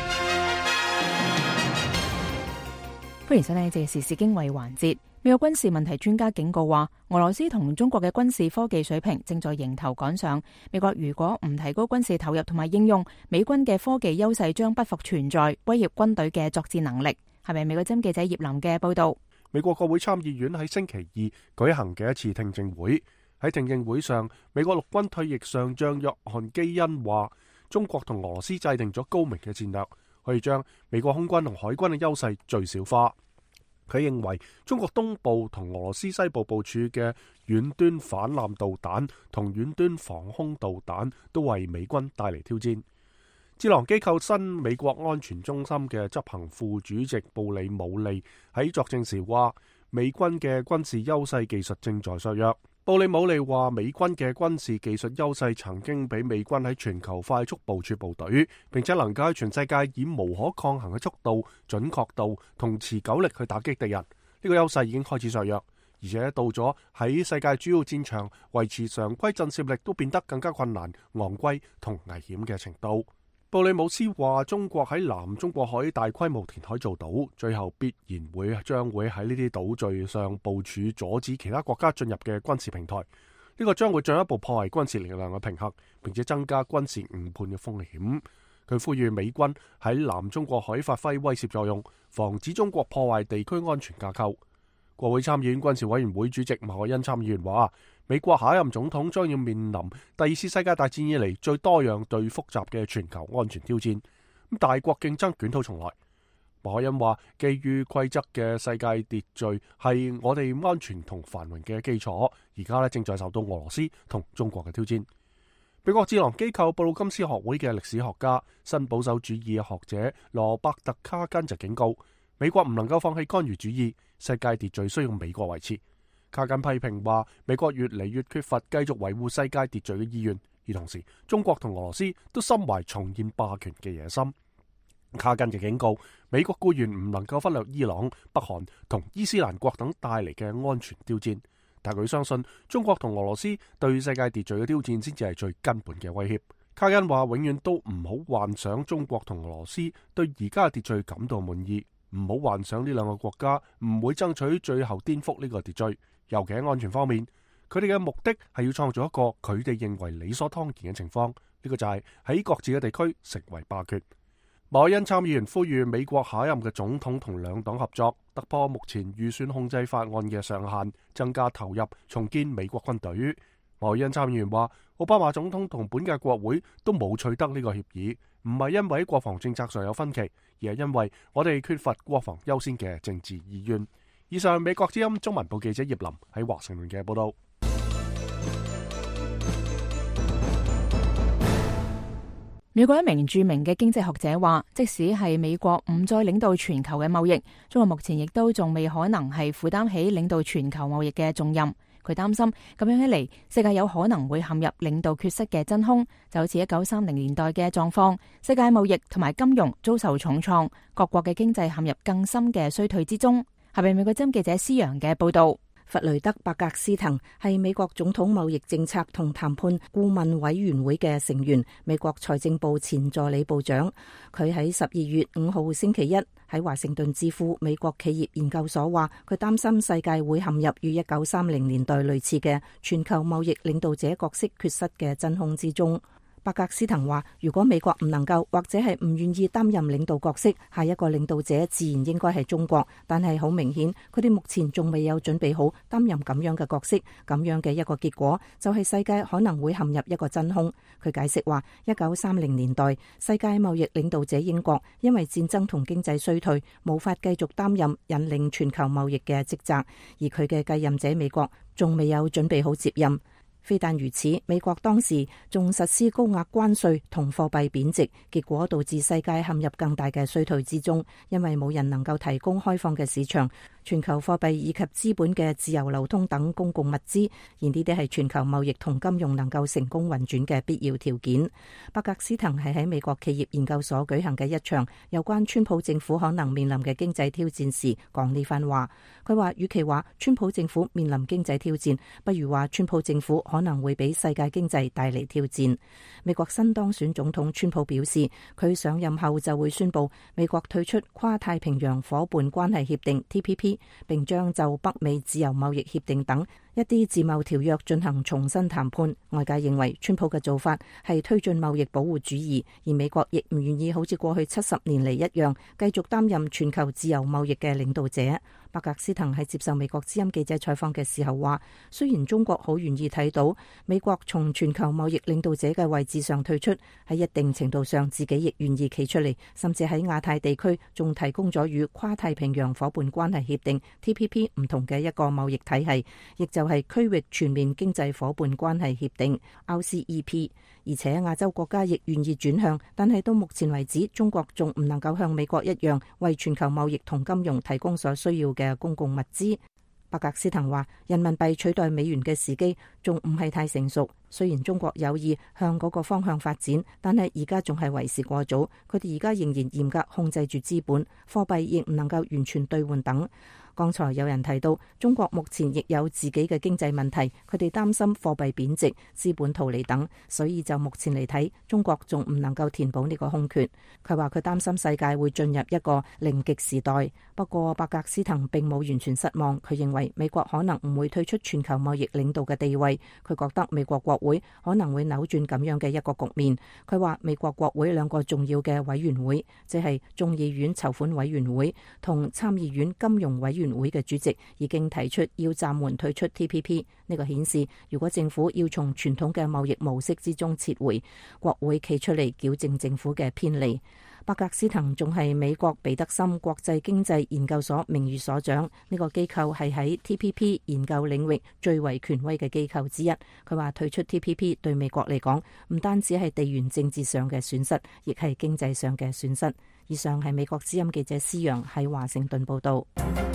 歡迎收聽這時事經緯環節。美國軍事問題專家警告話，俄羅斯同中國嘅軍事科技水平正在迎頭趕上。美國如果唔提高軍事投入同埋應用，美軍嘅科技優勢將不復存在，威脅軍隊嘅作戰能力。係咪美國之音記者葉林嘅報道？ 美國國會參議院喺星期二舉行嘅一次聽證會，喺聽證會上，美國陸軍退役上將約翰基恩話，中國同俄羅斯制定咗高明嘅戰略，可以將美國空軍同海軍嘅優勢最小化。佢認為中國東部同俄羅斯西部部署嘅遠端反艦導彈同遠端防空導彈都為美軍帶嚟挑戰。智囊機構新美國安全中心嘅執行副主席布里姆利喺作證時話，美軍嘅軍事優勢技術正在削弱。布里姆利話，美軍嘅軍事技術優勢曾經俾美軍喺全球快速部署部隊，並且能夠喺全世界以無可抗衡嘅速度、準確度同持久力去打擊敵人。呢個優勢已經開始削弱，而且到咗喺世界主要戰場維持常規震懾力都變得更加困難、昂貴同危險嘅程度。布里姆斯話，中國喺南中國海大規模填海造島，最後必然將會喺呢啲島嶼上部署阻止其他國家進入嘅軍事平台。呢個將會進一步破壞軍事力量嘅平衡，並且增加軍事誤判嘅風險。佢呼籲美軍喺南中國海發揮威懾作用，防止中國破壞地區安全架構。國會參議院軍事委員會主席馬可恩參議員話，美國下一任總統將要面臨第二次世界大戰以嚟最多樣最複雜嘅全球安全挑戰，大國競爭捲土重來。馬可恩話，基於規則嘅世界秩序係我哋安全同繁榮嘅基礎，而家正在受到俄羅斯同中國嘅挑戰。美國智囊機構布魯金斯學會嘅歷史學家、新保守主義學者羅伯特卡根就警告，美國唔能夠放棄干預主義，世界秩序需要美國維持。卡根批評話，美國越嚟越缺乏繼續維護世界秩序嘅意願，而同時中國同俄羅斯都心懷重現霸權嘅野心。卡根就警告，美國固然唔能夠忽略伊朗、北韓同伊斯蘭國等帶嚟嘅安全挑戰，但佢相信中國同俄羅斯對世界秩序嘅挑戰先至係最根本嘅威脅。卡根話，永遠都唔好幻想中國同俄羅斯對而家嘅秩序感到滿意，唔好幻想呢兩個國家唔會爭取最後顛覆呢個秩序。尤其喺安全方面，佢哋嘅目的係要創造一個佢哋認為理所當然嘅情況，呢個就係喺各自嘅地區成為霸權。馬可恩參議員呼籲美國下一任嘅總統同兩黨合作，突破目前預算控制法案嘅上限，增加投入，重建美國軍隊。馬可恩參議員話，奧巴馬總統同本屆國會都冇取得呢個協議，唔係因為喺國防政策上有分歧，而係因為我哋缺乏國防優先嘅政治意願。以上美國之音中文部記者葉林喺華盛頓嘅報道。 美國一名著名嘅經濟學者話，即使係美國唔再領導全球嘅貿易，中國目前亦都仲未可能係負擔起領導全球貿易嘅重任。佢擔心咁樣一嚟，世界有可能會陷入領導缺失嘅真空，就好似1930年代嘅狀況，世界貿易同埋金融遭受重創，各國嘅經濟陷入更深嘅衰退之中。係咪美國之音記者施陽嘅報道？ 弗雷德·伯格斯滕係美國總統貿易政策同談判顧問委員會嘅成員，美國財政部前助理部長。佢喺12月5號星期一喺華盛頓智庫美國企業研究所話，佢擔心世界會陷入與1930年代類似嘅全球貿易領導者角色缺失嘅真空之中。伯格斯滕話，如果美國唔能夠或者係唔願意擔任領導角色，下一個領導者自然應該係中國。但係好明顯，佢哋目前仲未有準備好擔任咁樣嘅角色。咁樣嘅一個結果就係世界可能會陷入一個真空。佢解釋話，1930年代世界貿易領導者英國因為戰爭同經濟衰退，無法繼續擔任引領全球貿易嘅職責，而佢嘅繼任者美國仲未有準備好接任。 非但如此，美國當時仲實施高額關稅同貨幣貶值，結果導致世界陷入更大嘅衰退之中，因為冇人能夠提供開放嘅市場、全球貨幣以及資本嘅自由流通等公共物資，而呢啲係全球貿易同金融能夠成功運轉嘅必要條件。伯格斯滕係喺美國企業研究所舉行嘅一場有關川普政府可能面臨嘅經濟挑戰時講呢番話。佢話，與其話川普政府面臨經濟挑戰，不如話川普政府可能會俾世界經濟帶嚟挑戰。美國新當選總統川普表示，佢上任後就會宣布美國退出跨太平洋夥伴關係協定 TPP， 並將就北美自由貿易協定等一啲自貿條約進行重新談判。外界認為川普嘅做法係推進貿易保護主義，而美國亦唔願意好似過去70年嚟一樣繼續擔任全球自由貿易嘅領導者。伯格斯滕喺接受美國之音記者採訪嘅時候話，雖然中國好願意睇到美國從全球貿易領導者嘅位置上退出，喺一定程度上自己亦願意企出嚟，甚至喺亞太地區仲提供咗與跨太平洋夥伴關係協定 TPP 唔同嘅一個貿易體系，亦就係區域全面經濟夥伴關係協定 RCEP。而且亞洲國家亦願意轉向，但係到目前為止，中國仲唔能夠像美國一樣為全球貿易同金融提供所需要嘅公共物資。伯格斯滕話，人民幣取代美元嘅時機仲唔係太成熟，雖然中國有意向嗰個方向發展，但係而家仲係為時過早。佢哋而家仍然嚴格控制住資本，貨幣亦唔能夠完全兌換等。剛才有人提到，中國目前亦有自己嘅經濟問題，佢哋擔心貨幣貶值、資本逃離等，所以就目前嚟睇，中國仲唔能夠填補呢個空缺。佢話佢擔心世界會進入一個零極時代。不過伯格斯滕並冇完全失望，佢認為美國可能唔會退出全球貿易領導嘅地位。佢覺得美國國會可能會扭轉咁樣嘅一個局面。佢話美國國會兩個重要嘅委員會，即係眾議院籌款委員會同參議院金融委員會嘅主席已經提出要暫緩退出 TPP。 呢個顯示，如果政府要從傳統嘅貿易模式之中撤回，國會企出嚟矯正政府嘅偏離。伯格斯滕仲係美國彼得森國際經濟研究所名譽所長，呢個機構係喺 TPP 研究領域最為權威嘅機構之一。佢話退出 TPP 對美國嚟講唔單止係地緣政治上嘅損失，亦係經濟上嘅損失。以上係美國之音記者施陽喺華盛頓報道。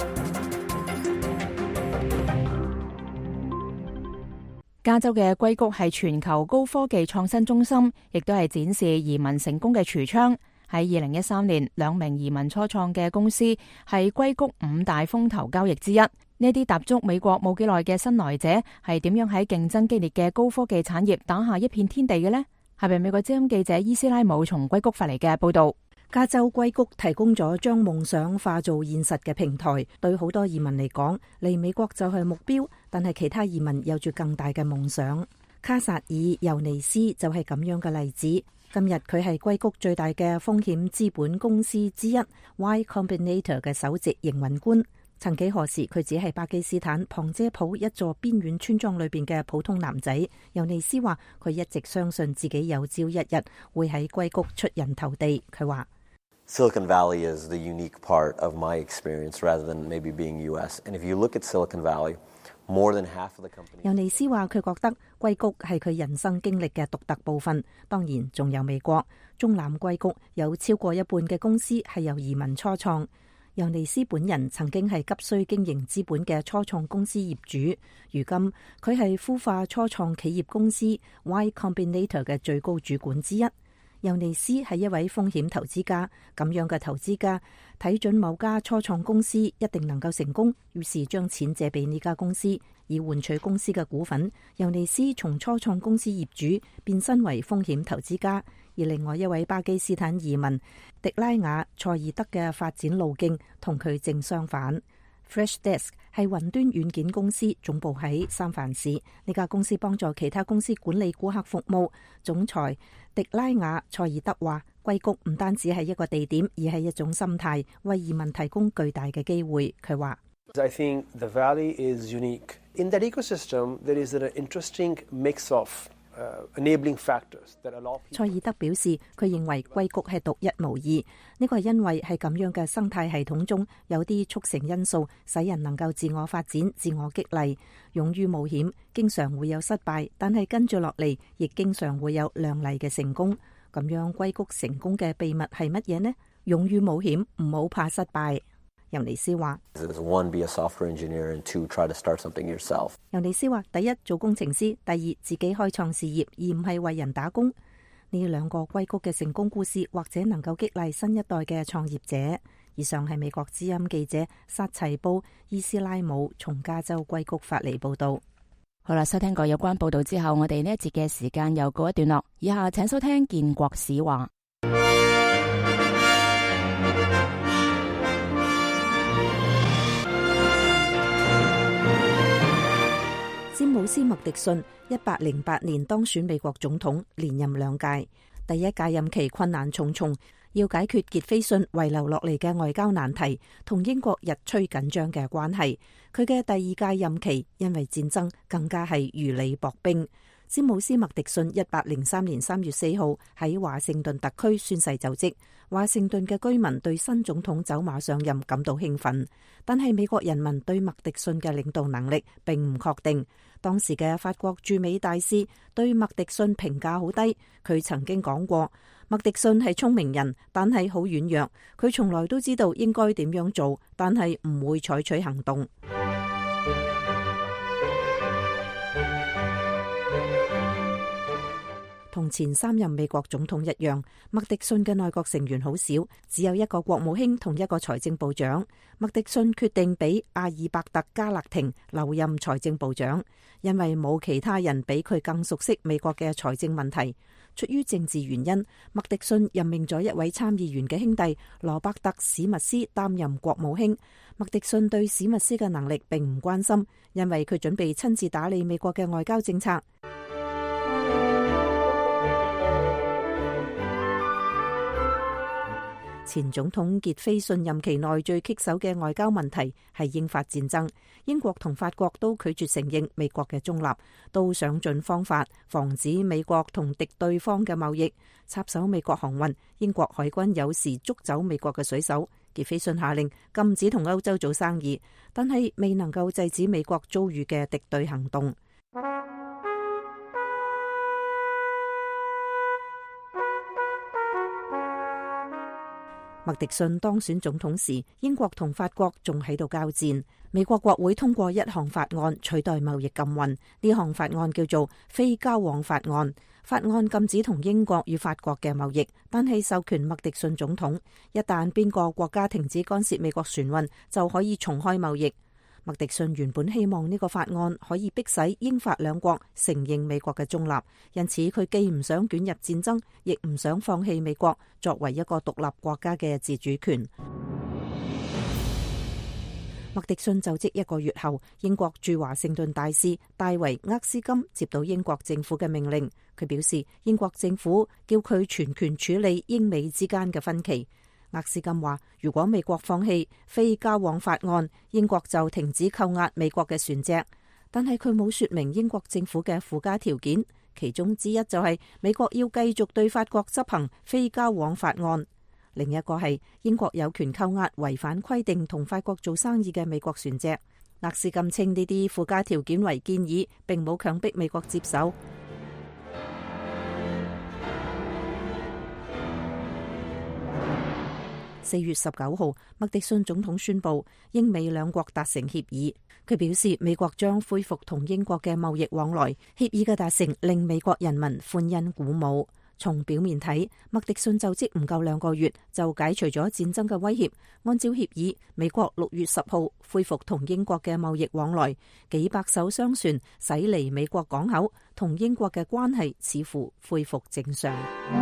加州嘅硅谷係全球高科技創新中心，亦都係展示移民成功嘅櫥窗。喺2013年，2名移民初創嘅公司係硅谷5大風投交易之一。呢啲踏足美國冇幾耐嘅新來者係點樣喺競爭激烈嘅高科技產業打下一片天地嘅呢？係咪美國之音記者伊斯拉姆從硅谷發嚟嘅報道？ 加州硅谷提供咗將夢想化做現實嘅平台，對好多移民嚟講，嚟美國就係目標，但係其他移民有住更大嘅夢想。卡薩爾尤尼斯就係咁樣嘅例子。今日佢係硅谷最大嘅風險資本公司之一 Y Combinator 嘅首席營運官。曾幾何時，佢只係巴基斯坦旁遮普一座邊遠村莊裏邊嘅普通男仔。尤尼斯話佢一直相信自己有朝一日會喺硅谷出人頭地。佢話 Silicon Valley is the unique part of my experience rather than maybe being US. And if you look at Silicon Valley, more than half of the companies... 尤尼斯話佢覺得硅谷係佢人生經歷嘅獨特部分，當然仲有美國。中南硅谷有超過一半嘅公司係由移民初創。尤尼斯本人曾經係急需經營資本嘅初創公司業主，如今佢係孵化初創企業公司 Y Combinator 嘅最高主管之一。尤尼斯係一位風險投資家，咁樣嘅投資家睇準某家初創公司一定能夠成功，於是將錢借俾呢家公司，以換取公司嘅股份。尤尼斯從初創公司業主變身為風險投資家，而另外一位巴基斯坦移民迪拉雅塞爾德嘅發展路徑同佢正相反。Freshdesk 係雲端軟件公司，總部喺三藩市。呢家公司幫助其他公司管理顧客服務。總裁迪拉雅塞爾德話，硅谷唔單止係一個地點，而係一種心態，為移民提供巨大嘅機會。佢話 I think the Valley is unique. In that ecosystem, there is an interesting mix of 蔡爾德表示，佢認為硅谷係獨一無二，呢個係因為喺咁樣嘅生態系統中，有啲促成因素，使人能夠自我發展、自我激勵，勇於冒險，經常會有失敗，但係跟住落嚟，亦經常會有亮麗嘅成功。咁樣硅谷成功嘅秘密係乜嘢呢？勇於冒險，唔好怕失敗。尤尼斯話：尤尼斯話，第一做工程師，第二自己開創事業，而唔係為人打工。呢兩個硅谷嘅成功故事，或者能夠激勵新一代嘅創業者。以上係美國之音記者薩齊布伊斯拉姆從加州硅谷發嚟報道。 好啦，收聽過有關報道之後，我哋呢一節嘅時間又告一段落。以下請收聽建國史話。 詹姆斯麥迪遜1808年當選美國總統，連任2屆。第一屆任期困難重重，要解決傑斐遜遺留落嚟嘅外交難題，同英國日趨緊張嘅關係。佢嘅第二屆任期因為戰爭更加係如履薄冰。詹姆斯麥迪遜1803年3月4號喺華盛頓特區宣誓就職。華盛頓嘅居民對新總統走馬上任感到興奮，但係美國人民對麥迪遜嘅領導能力並唔確定。當時嘅法國駐美大使對麥迪遜評價好低，佢曾經講過：麥迪遜係聰明人，但係好軟弱。佢從來都知道應該點樣做，但係唔會採取行動。同前3任美國總統一樣，麥迪遜嘅內閣成員好少，只有一個國務卿同一個財政部長。麥迪遜決定俾阿爾伯特加勒廷留任財政部長，因為冇其他人比佢更熟悉美國嘅財政問題。出於政治原因，麥迪遜任命咗一位參議員嘅兄弟羅伯特史密斯擔任國務卿。麥迪遜對史密斯嘅能力並唔關心，因為佢準備親自打理美國嘅外交政策。前總統傑斐遜任期內最棘手嘅外交問題係英法戰爭。英國同法國都拒絕承認美國嘅中立，都想盡方法防止美國同敵對方嘅貿易，插手美國航運。英國海軍有時捉走美國嘅水手。傑斐遜下令禁止同歐洲做生意，但係未能夠制止美國遭遇嘅敵對行動。麥迪遜當選總統時，英國同法國仲喺度交戰。美國國會通過一項法案取代貿易禁運，呢項法案叫做非交往法案。法案禁止同英國與法國嘅貿易，但係授權麥迪遜總統，一旦邊個國家停止干涉美國船運，就可以重開貿易。麥迪遜原本希望呢個法案可以迫使英法兩國承認美國嘅中立，因此佢既唔想捲入戰爭，亦唔想放棄美國作為一個獨立國家嘅自主權。麥迪遜就職1個月後，英國駐華盛頓大使戴維厄斯金接到英國政府嘅命令，佢表示英國政府叫佢全權處理英美之間嘅分歧。厄斯金話：如果美國放棄非交往法案，英國就停止扣押美國嘅船隻。但係佢冇說明英國政府嘅附加條件，其中之一就係美國要繼續對法國執行非交往法案。另一個係英國有權扣押違反規定同法國做生意嘅美國船隻。厄斯金稱呢啲附加條件為建議，並冇強迫美國接受。4月19號，麥迪遜總統宣布英美兩國達成協議。佢表示美國將恢復同英國嘅貿易往來。協議嘅達成令美國人民歡欣鼓舞。從表面睇，麥迪遜就職唔夠2個月就解除咗戰爭嘅威脅。按照協議，美國6月10號恢復同英國嘅貿易往來，幾百艘商船駛離美國港口，同英國嘅關係似乎恢復正常。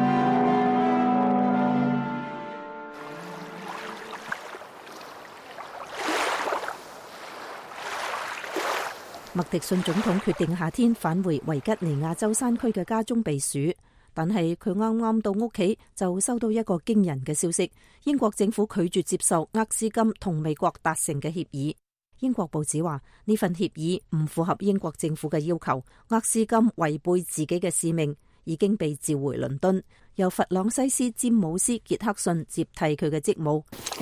麥迪遜總統決定夏天返回維吉尼亞州山區嘅家中避暑，但係佢啱啱到屋企就收到一個驚人嘅消息：英國政府拒絕接受厄斯金同美國達成嘅協議。 英國報紙話呢份協議唔符合英國政府嘅要求，厄斯金違背自己嘅使命，已經被召回倫敦，由弗朗西斯詹姆斯傑克遜接替佢嘅職務。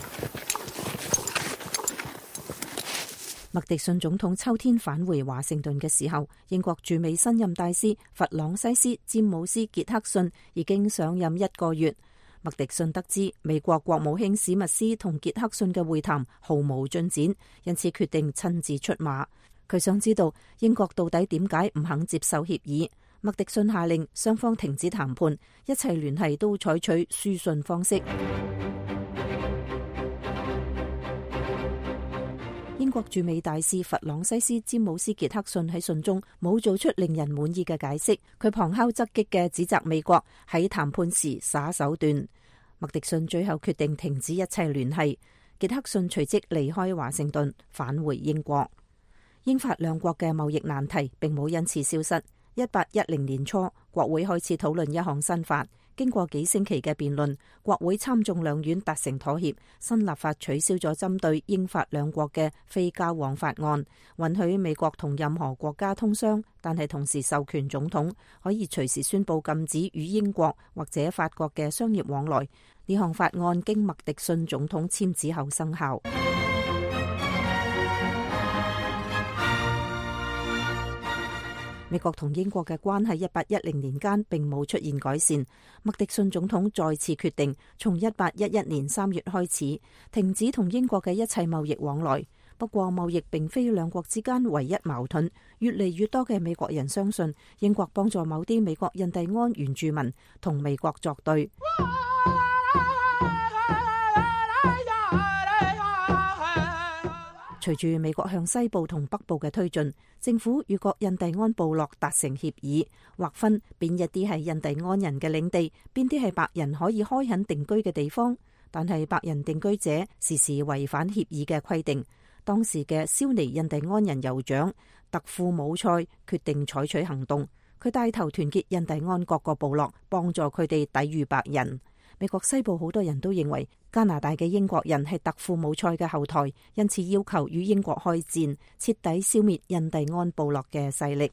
麥迪遜總統秋天返回華盛頓嘅時候，英國駐美新任大使弗朗西斯詹姆斯傑克遜已經上任1個月。麥迪遜得知美國國務卿史密斯同傑克遜嘅會談毫無進展，因此決定親自出馬。佢想知道英國到底點解唔肯接受協議。麥迪遜下令雙方停止談判，一切聯繫都採取書信方式。英國駐美大使弗朗西斯詹姆斯傑克遜喺信中冇做出令人滿意嘅解釋，佢旁敲側擊嘅指責美國喺談判時耍手段。麥迪遜最後決定停止一切聯繫，傑克遜隨即離開華盛頓返回英國。英法兩國嘅貿易難題並冇因此消失。1810年初，國會開始討論一項新法。經過幾星期嘅辯論，國會參眾兩院達成妥協，新立法取消咗針對英法兩國嘅非交往法案，允許美國同任何國家通商，但係同時授權總統可以隨時宣布禁止與英國或者法國嘅商業往來。呢項法案經麥迪遜總統簽字後生效。美國同英國嘅關係1810年間並冇出現改善。麥迪遜總統再次決定從1811年3月開始停止同英國嘅一切貿易往來。不過貿易並非兩國之間唯一矛盾，越嚟越多嘅美國人相信英國幫助某啲美國印第安原住民同美國作對。隨住美國向西部同北部嘅推進，政府與各印第安部落達成協議，劃分邊一啲係印第安人嘅領地，邊啲係白人可以開墾定居嘅地方。但係白人定居者時時違反協議嘅規定。當時嘅蕭尼印第安人酋長特庫姆塞決定採取行動，佢帶頭團結印第安各個部落，幫助佢哋抵禦白人。美國西部好多人都認為加拿大嘅英國人係特庫姆塞嘅後台，因此要求與英國開戰，徹底消滅印第安部落嘅勢力。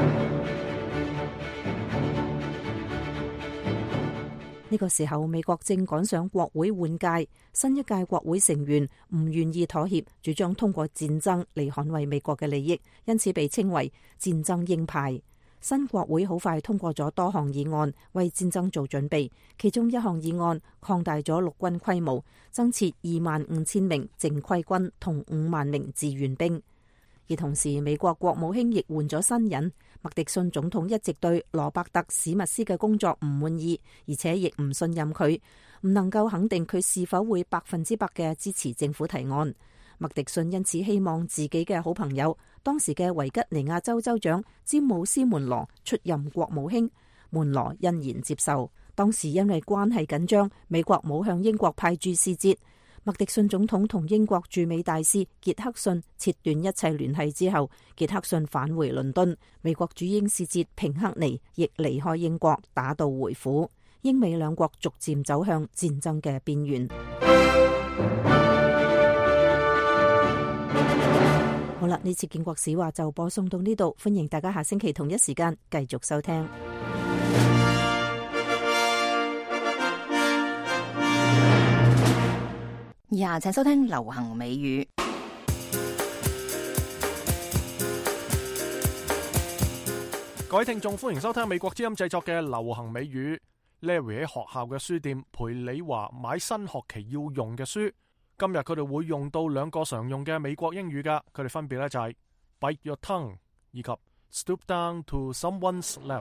呢個時候，美國正趕上國會換屆，新一屆國會成員唔願意妥協，主張通過戰爭嚟捍衛美國嘅利益，因此被稱為戰爭鷹派。新國會好快通過咗多項議案，為戰爭做準備。其中一項議案擴大咗陸軍規模，增設25,000名正規軍同5萬名志願兵。而同時，美國國務卿亦換咗新人。麥迪遜總統一直對羅伯特史密斯嘅工作唔滿意，而且亦唔信任佢，唔能夠肯定佢是否會100%嘅支持政府提案。麥迪遜因此希望自己嘅好朋友，當時嘅維吉尼亞州州長詹姆斯門羅出任國務卿。門羅欣然接受。當時因為關係緊張，美國冇向英國派駐使節。麥迪遜總統同英國駐美大使傑克遜切斷一切聯繫之後，傑克遜返回倫敦。美國駐英使節平克尼亦離開英國，打道回府。英美兩國逐漸走向戰爭嘅邊緣。好啦，呢次建國史話就播送到呢度，歡迎大家下星期同一時間繼續收聽。 以下請收聽流行美語。 各位聽眾，歡迎收聽美國之音製作嘅流行美語。Larry 喺學校嘅書店陪李華買新學期要用嘅書。今日佢哋會用到兩個常用嘅美國英語噶，佢哋分別咧就係 bite your tongue 以及 stoop down to someone's level。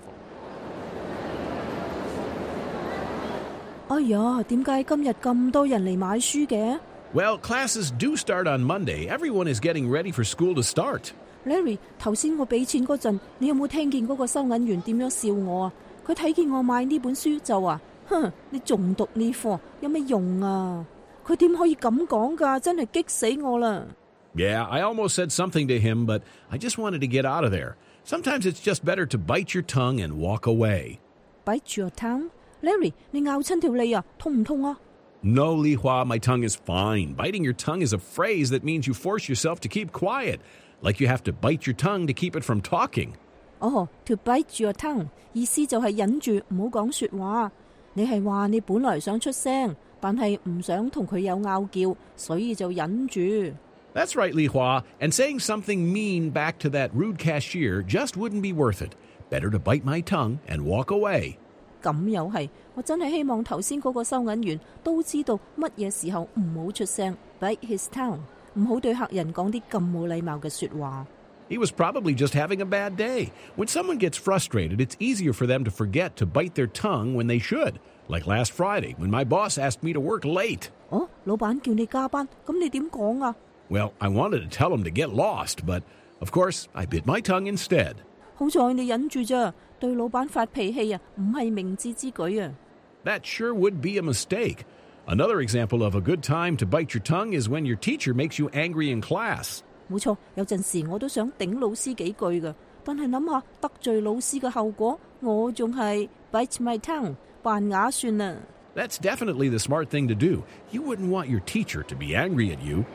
哎呀，點解今日咁多人嚟買書嘅？ Well, classes do start on Monday. Everyone is getting ready for school to start. Larry， 頭先我俾錢嗰陣，你有冇聽見嗰個收銀員點樣笑我啊？佢睇見我買呢本書就話：哼，你仲讀呢科有咩用啊？佢點可以咁講㗎？真係激死我啦！ Yeah, I almost said something to him, but I just wanted to get out of there. Sometimes it's just better to bite your tongue and walk away. Bite your tongue? Larry， 你咬親條脷啊，痛唔痛啊 No, Li Hua, my tongue is fine. Biting your tongue is a phrase that means you force yourself to keep quiet, like you have to bite your tongue to keep it from talking. To bite your tongue 意思就係忍住唔好講說話。你係話你本來想出聲，但係唔想同佢有拗撬，所以就忍住。 That's right, Li Hua, and saying something mean back to that rude cashier just wouldn't be worth it. Better to bite my tongue and walk away. 咁又係，我真係希望頭先嗰個收銀員都知道乜嘢時候唔好出聲 ，bite his tongue， 唔好對客人講啲咁冇禮貌嘅說話。 He was probably just having a bad day. When someone gets frustrated, it's easier for them to forget to bite their tongue when they should. Like last Friday, when my boss asked me to work late. 老闆叫你加班，咁你點講啊？ Well, I wanted to tell him to get lost, but of course, I bit my tongue instead. 好在你忍住咋，對老闆發脾氣啊，唔係明智之舉啊。 That sure would be a mistake. Another example of a good time to bite your tongue is when your teacher makes you angry in class. 冇錯，有陣時我都想頂老師幾句㗎，但係諗下得罪老師嘅後果，我仲係 bite my tongue 扮啞算啦。 That's definitely the smart thing to do. You wouldn't want your teacher to be angry at you.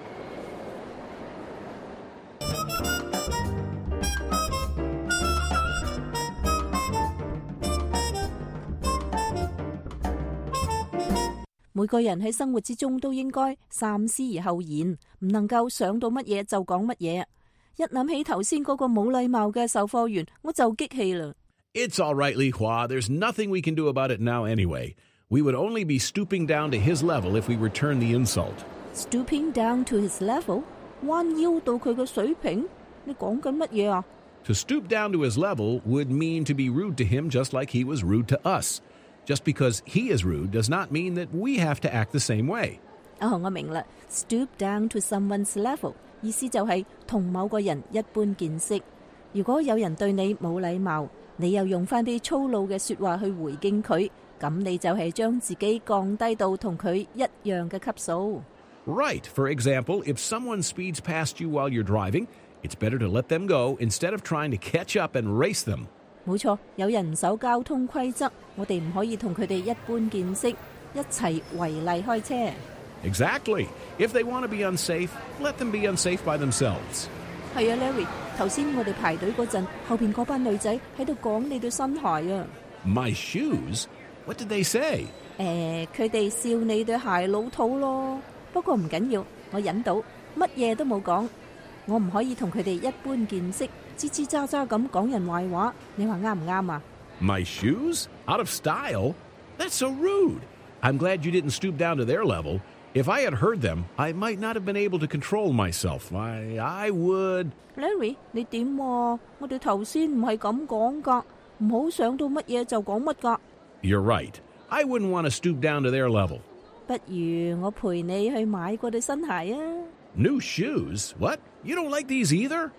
每個人喺生活之中都應該三思而後言，唔能夠想到乜嘢就講乜嘢。一諗起頭先嗰個冇禮貌嘅售貨員，我就激氣啦。It's all right, Li Hua. There's nothing we can do about it now anyway. We would only be stooping down to his level if we return the insult. Stooping down to his level? 彎腰到佢嘅水平？你講緊乜嘢啊？ To stoop down to his level would mean to be rude to him just like he was rude to us. Just because he is rude does not mean that we have to act the same way. 我明啦。Stoop down to someone's level 意思就係同某個人一般見識。如果有人對你冇禮貌，你又用翻啲粗魯嘅說話去回敬佢，咁你就係將自己降低到同佢一樣嘅級數。 Right. For example, if someone speeds past you while you're driving, it's better to let them go instead of trying to catch up and race them. 冇錯，有人唔守交通規則，我哋唔可以同佢哋一般見識，一齊違例開車。 Exactly. If they want to be unsafe, let them be unsafe by themselves. 係啊 ，Larry， 頭先我哋排隊嗰陣，後邊嗰班女仔喺度講你對新鞋啊。 My shoes? What did they say? 佢哋笑你對鞋老土咯。不過唔緊要，我忍到，乜嘢都冇講。我唔可以同佢哋一般見識，吱吱喳喳咁講人壞話。你話啱唔啱啊？ My shoes? Out of style? That's so rude. I'm glad you didn't stoop down to their level. If I had heard them, I might not have been able to control myself. I would... Larry， 你點啊？我哋頭先唔係咁講㗎，唔好想到乜嘢就講乜㗎。 You're right. I wouldn't want to stoop down to their level. 不如我陪你去買過對新鞋啊。 New shoes? What? You don't like these either?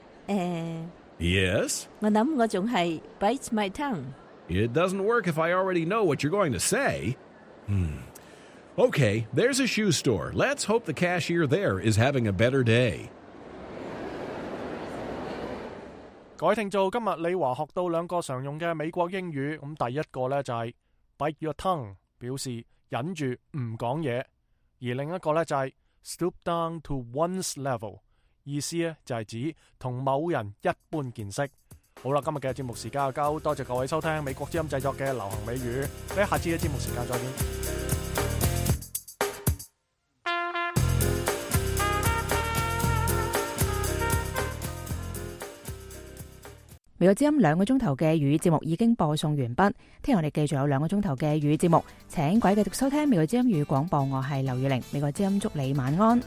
Yes? 我諗我仲係 bite my tongue. It doesn't work if I already know what you're going to say. Okay, there's a shoe store. Let's hope the cashier there is having a better day. 各位聽眾，今日李華學到兩個常用嘅美國英語，咁第一個呢就係 bite your tongue， 表示忍住唔講嘢；而另一個呢就係 stoop down to one's level， 意思呢就係指同某人一般見識。好啦，今日嘅節目時間就夠，多謝各位收聽美國之音製作嘅流行美語，喺下次嘅節目時間再見。 美國之音2個鐘頭嘅粵語節目已經播送完畢，聽日我哋繼續有2個鐘頭嘅粵語節目，請各位繼續收聽美國之音粵語廣播，我係劉雨玲，美國之音祝你晚安。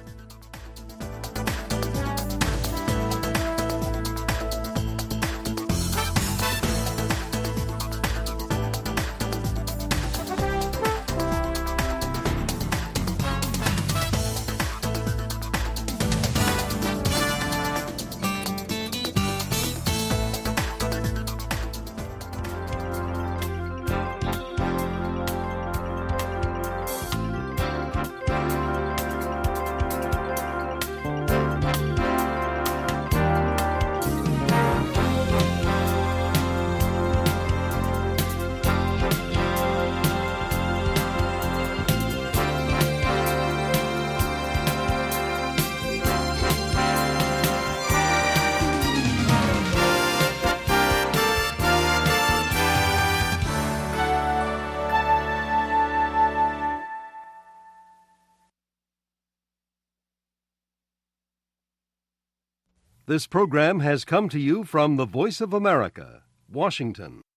This program has come to you from the Voice of America, Washington.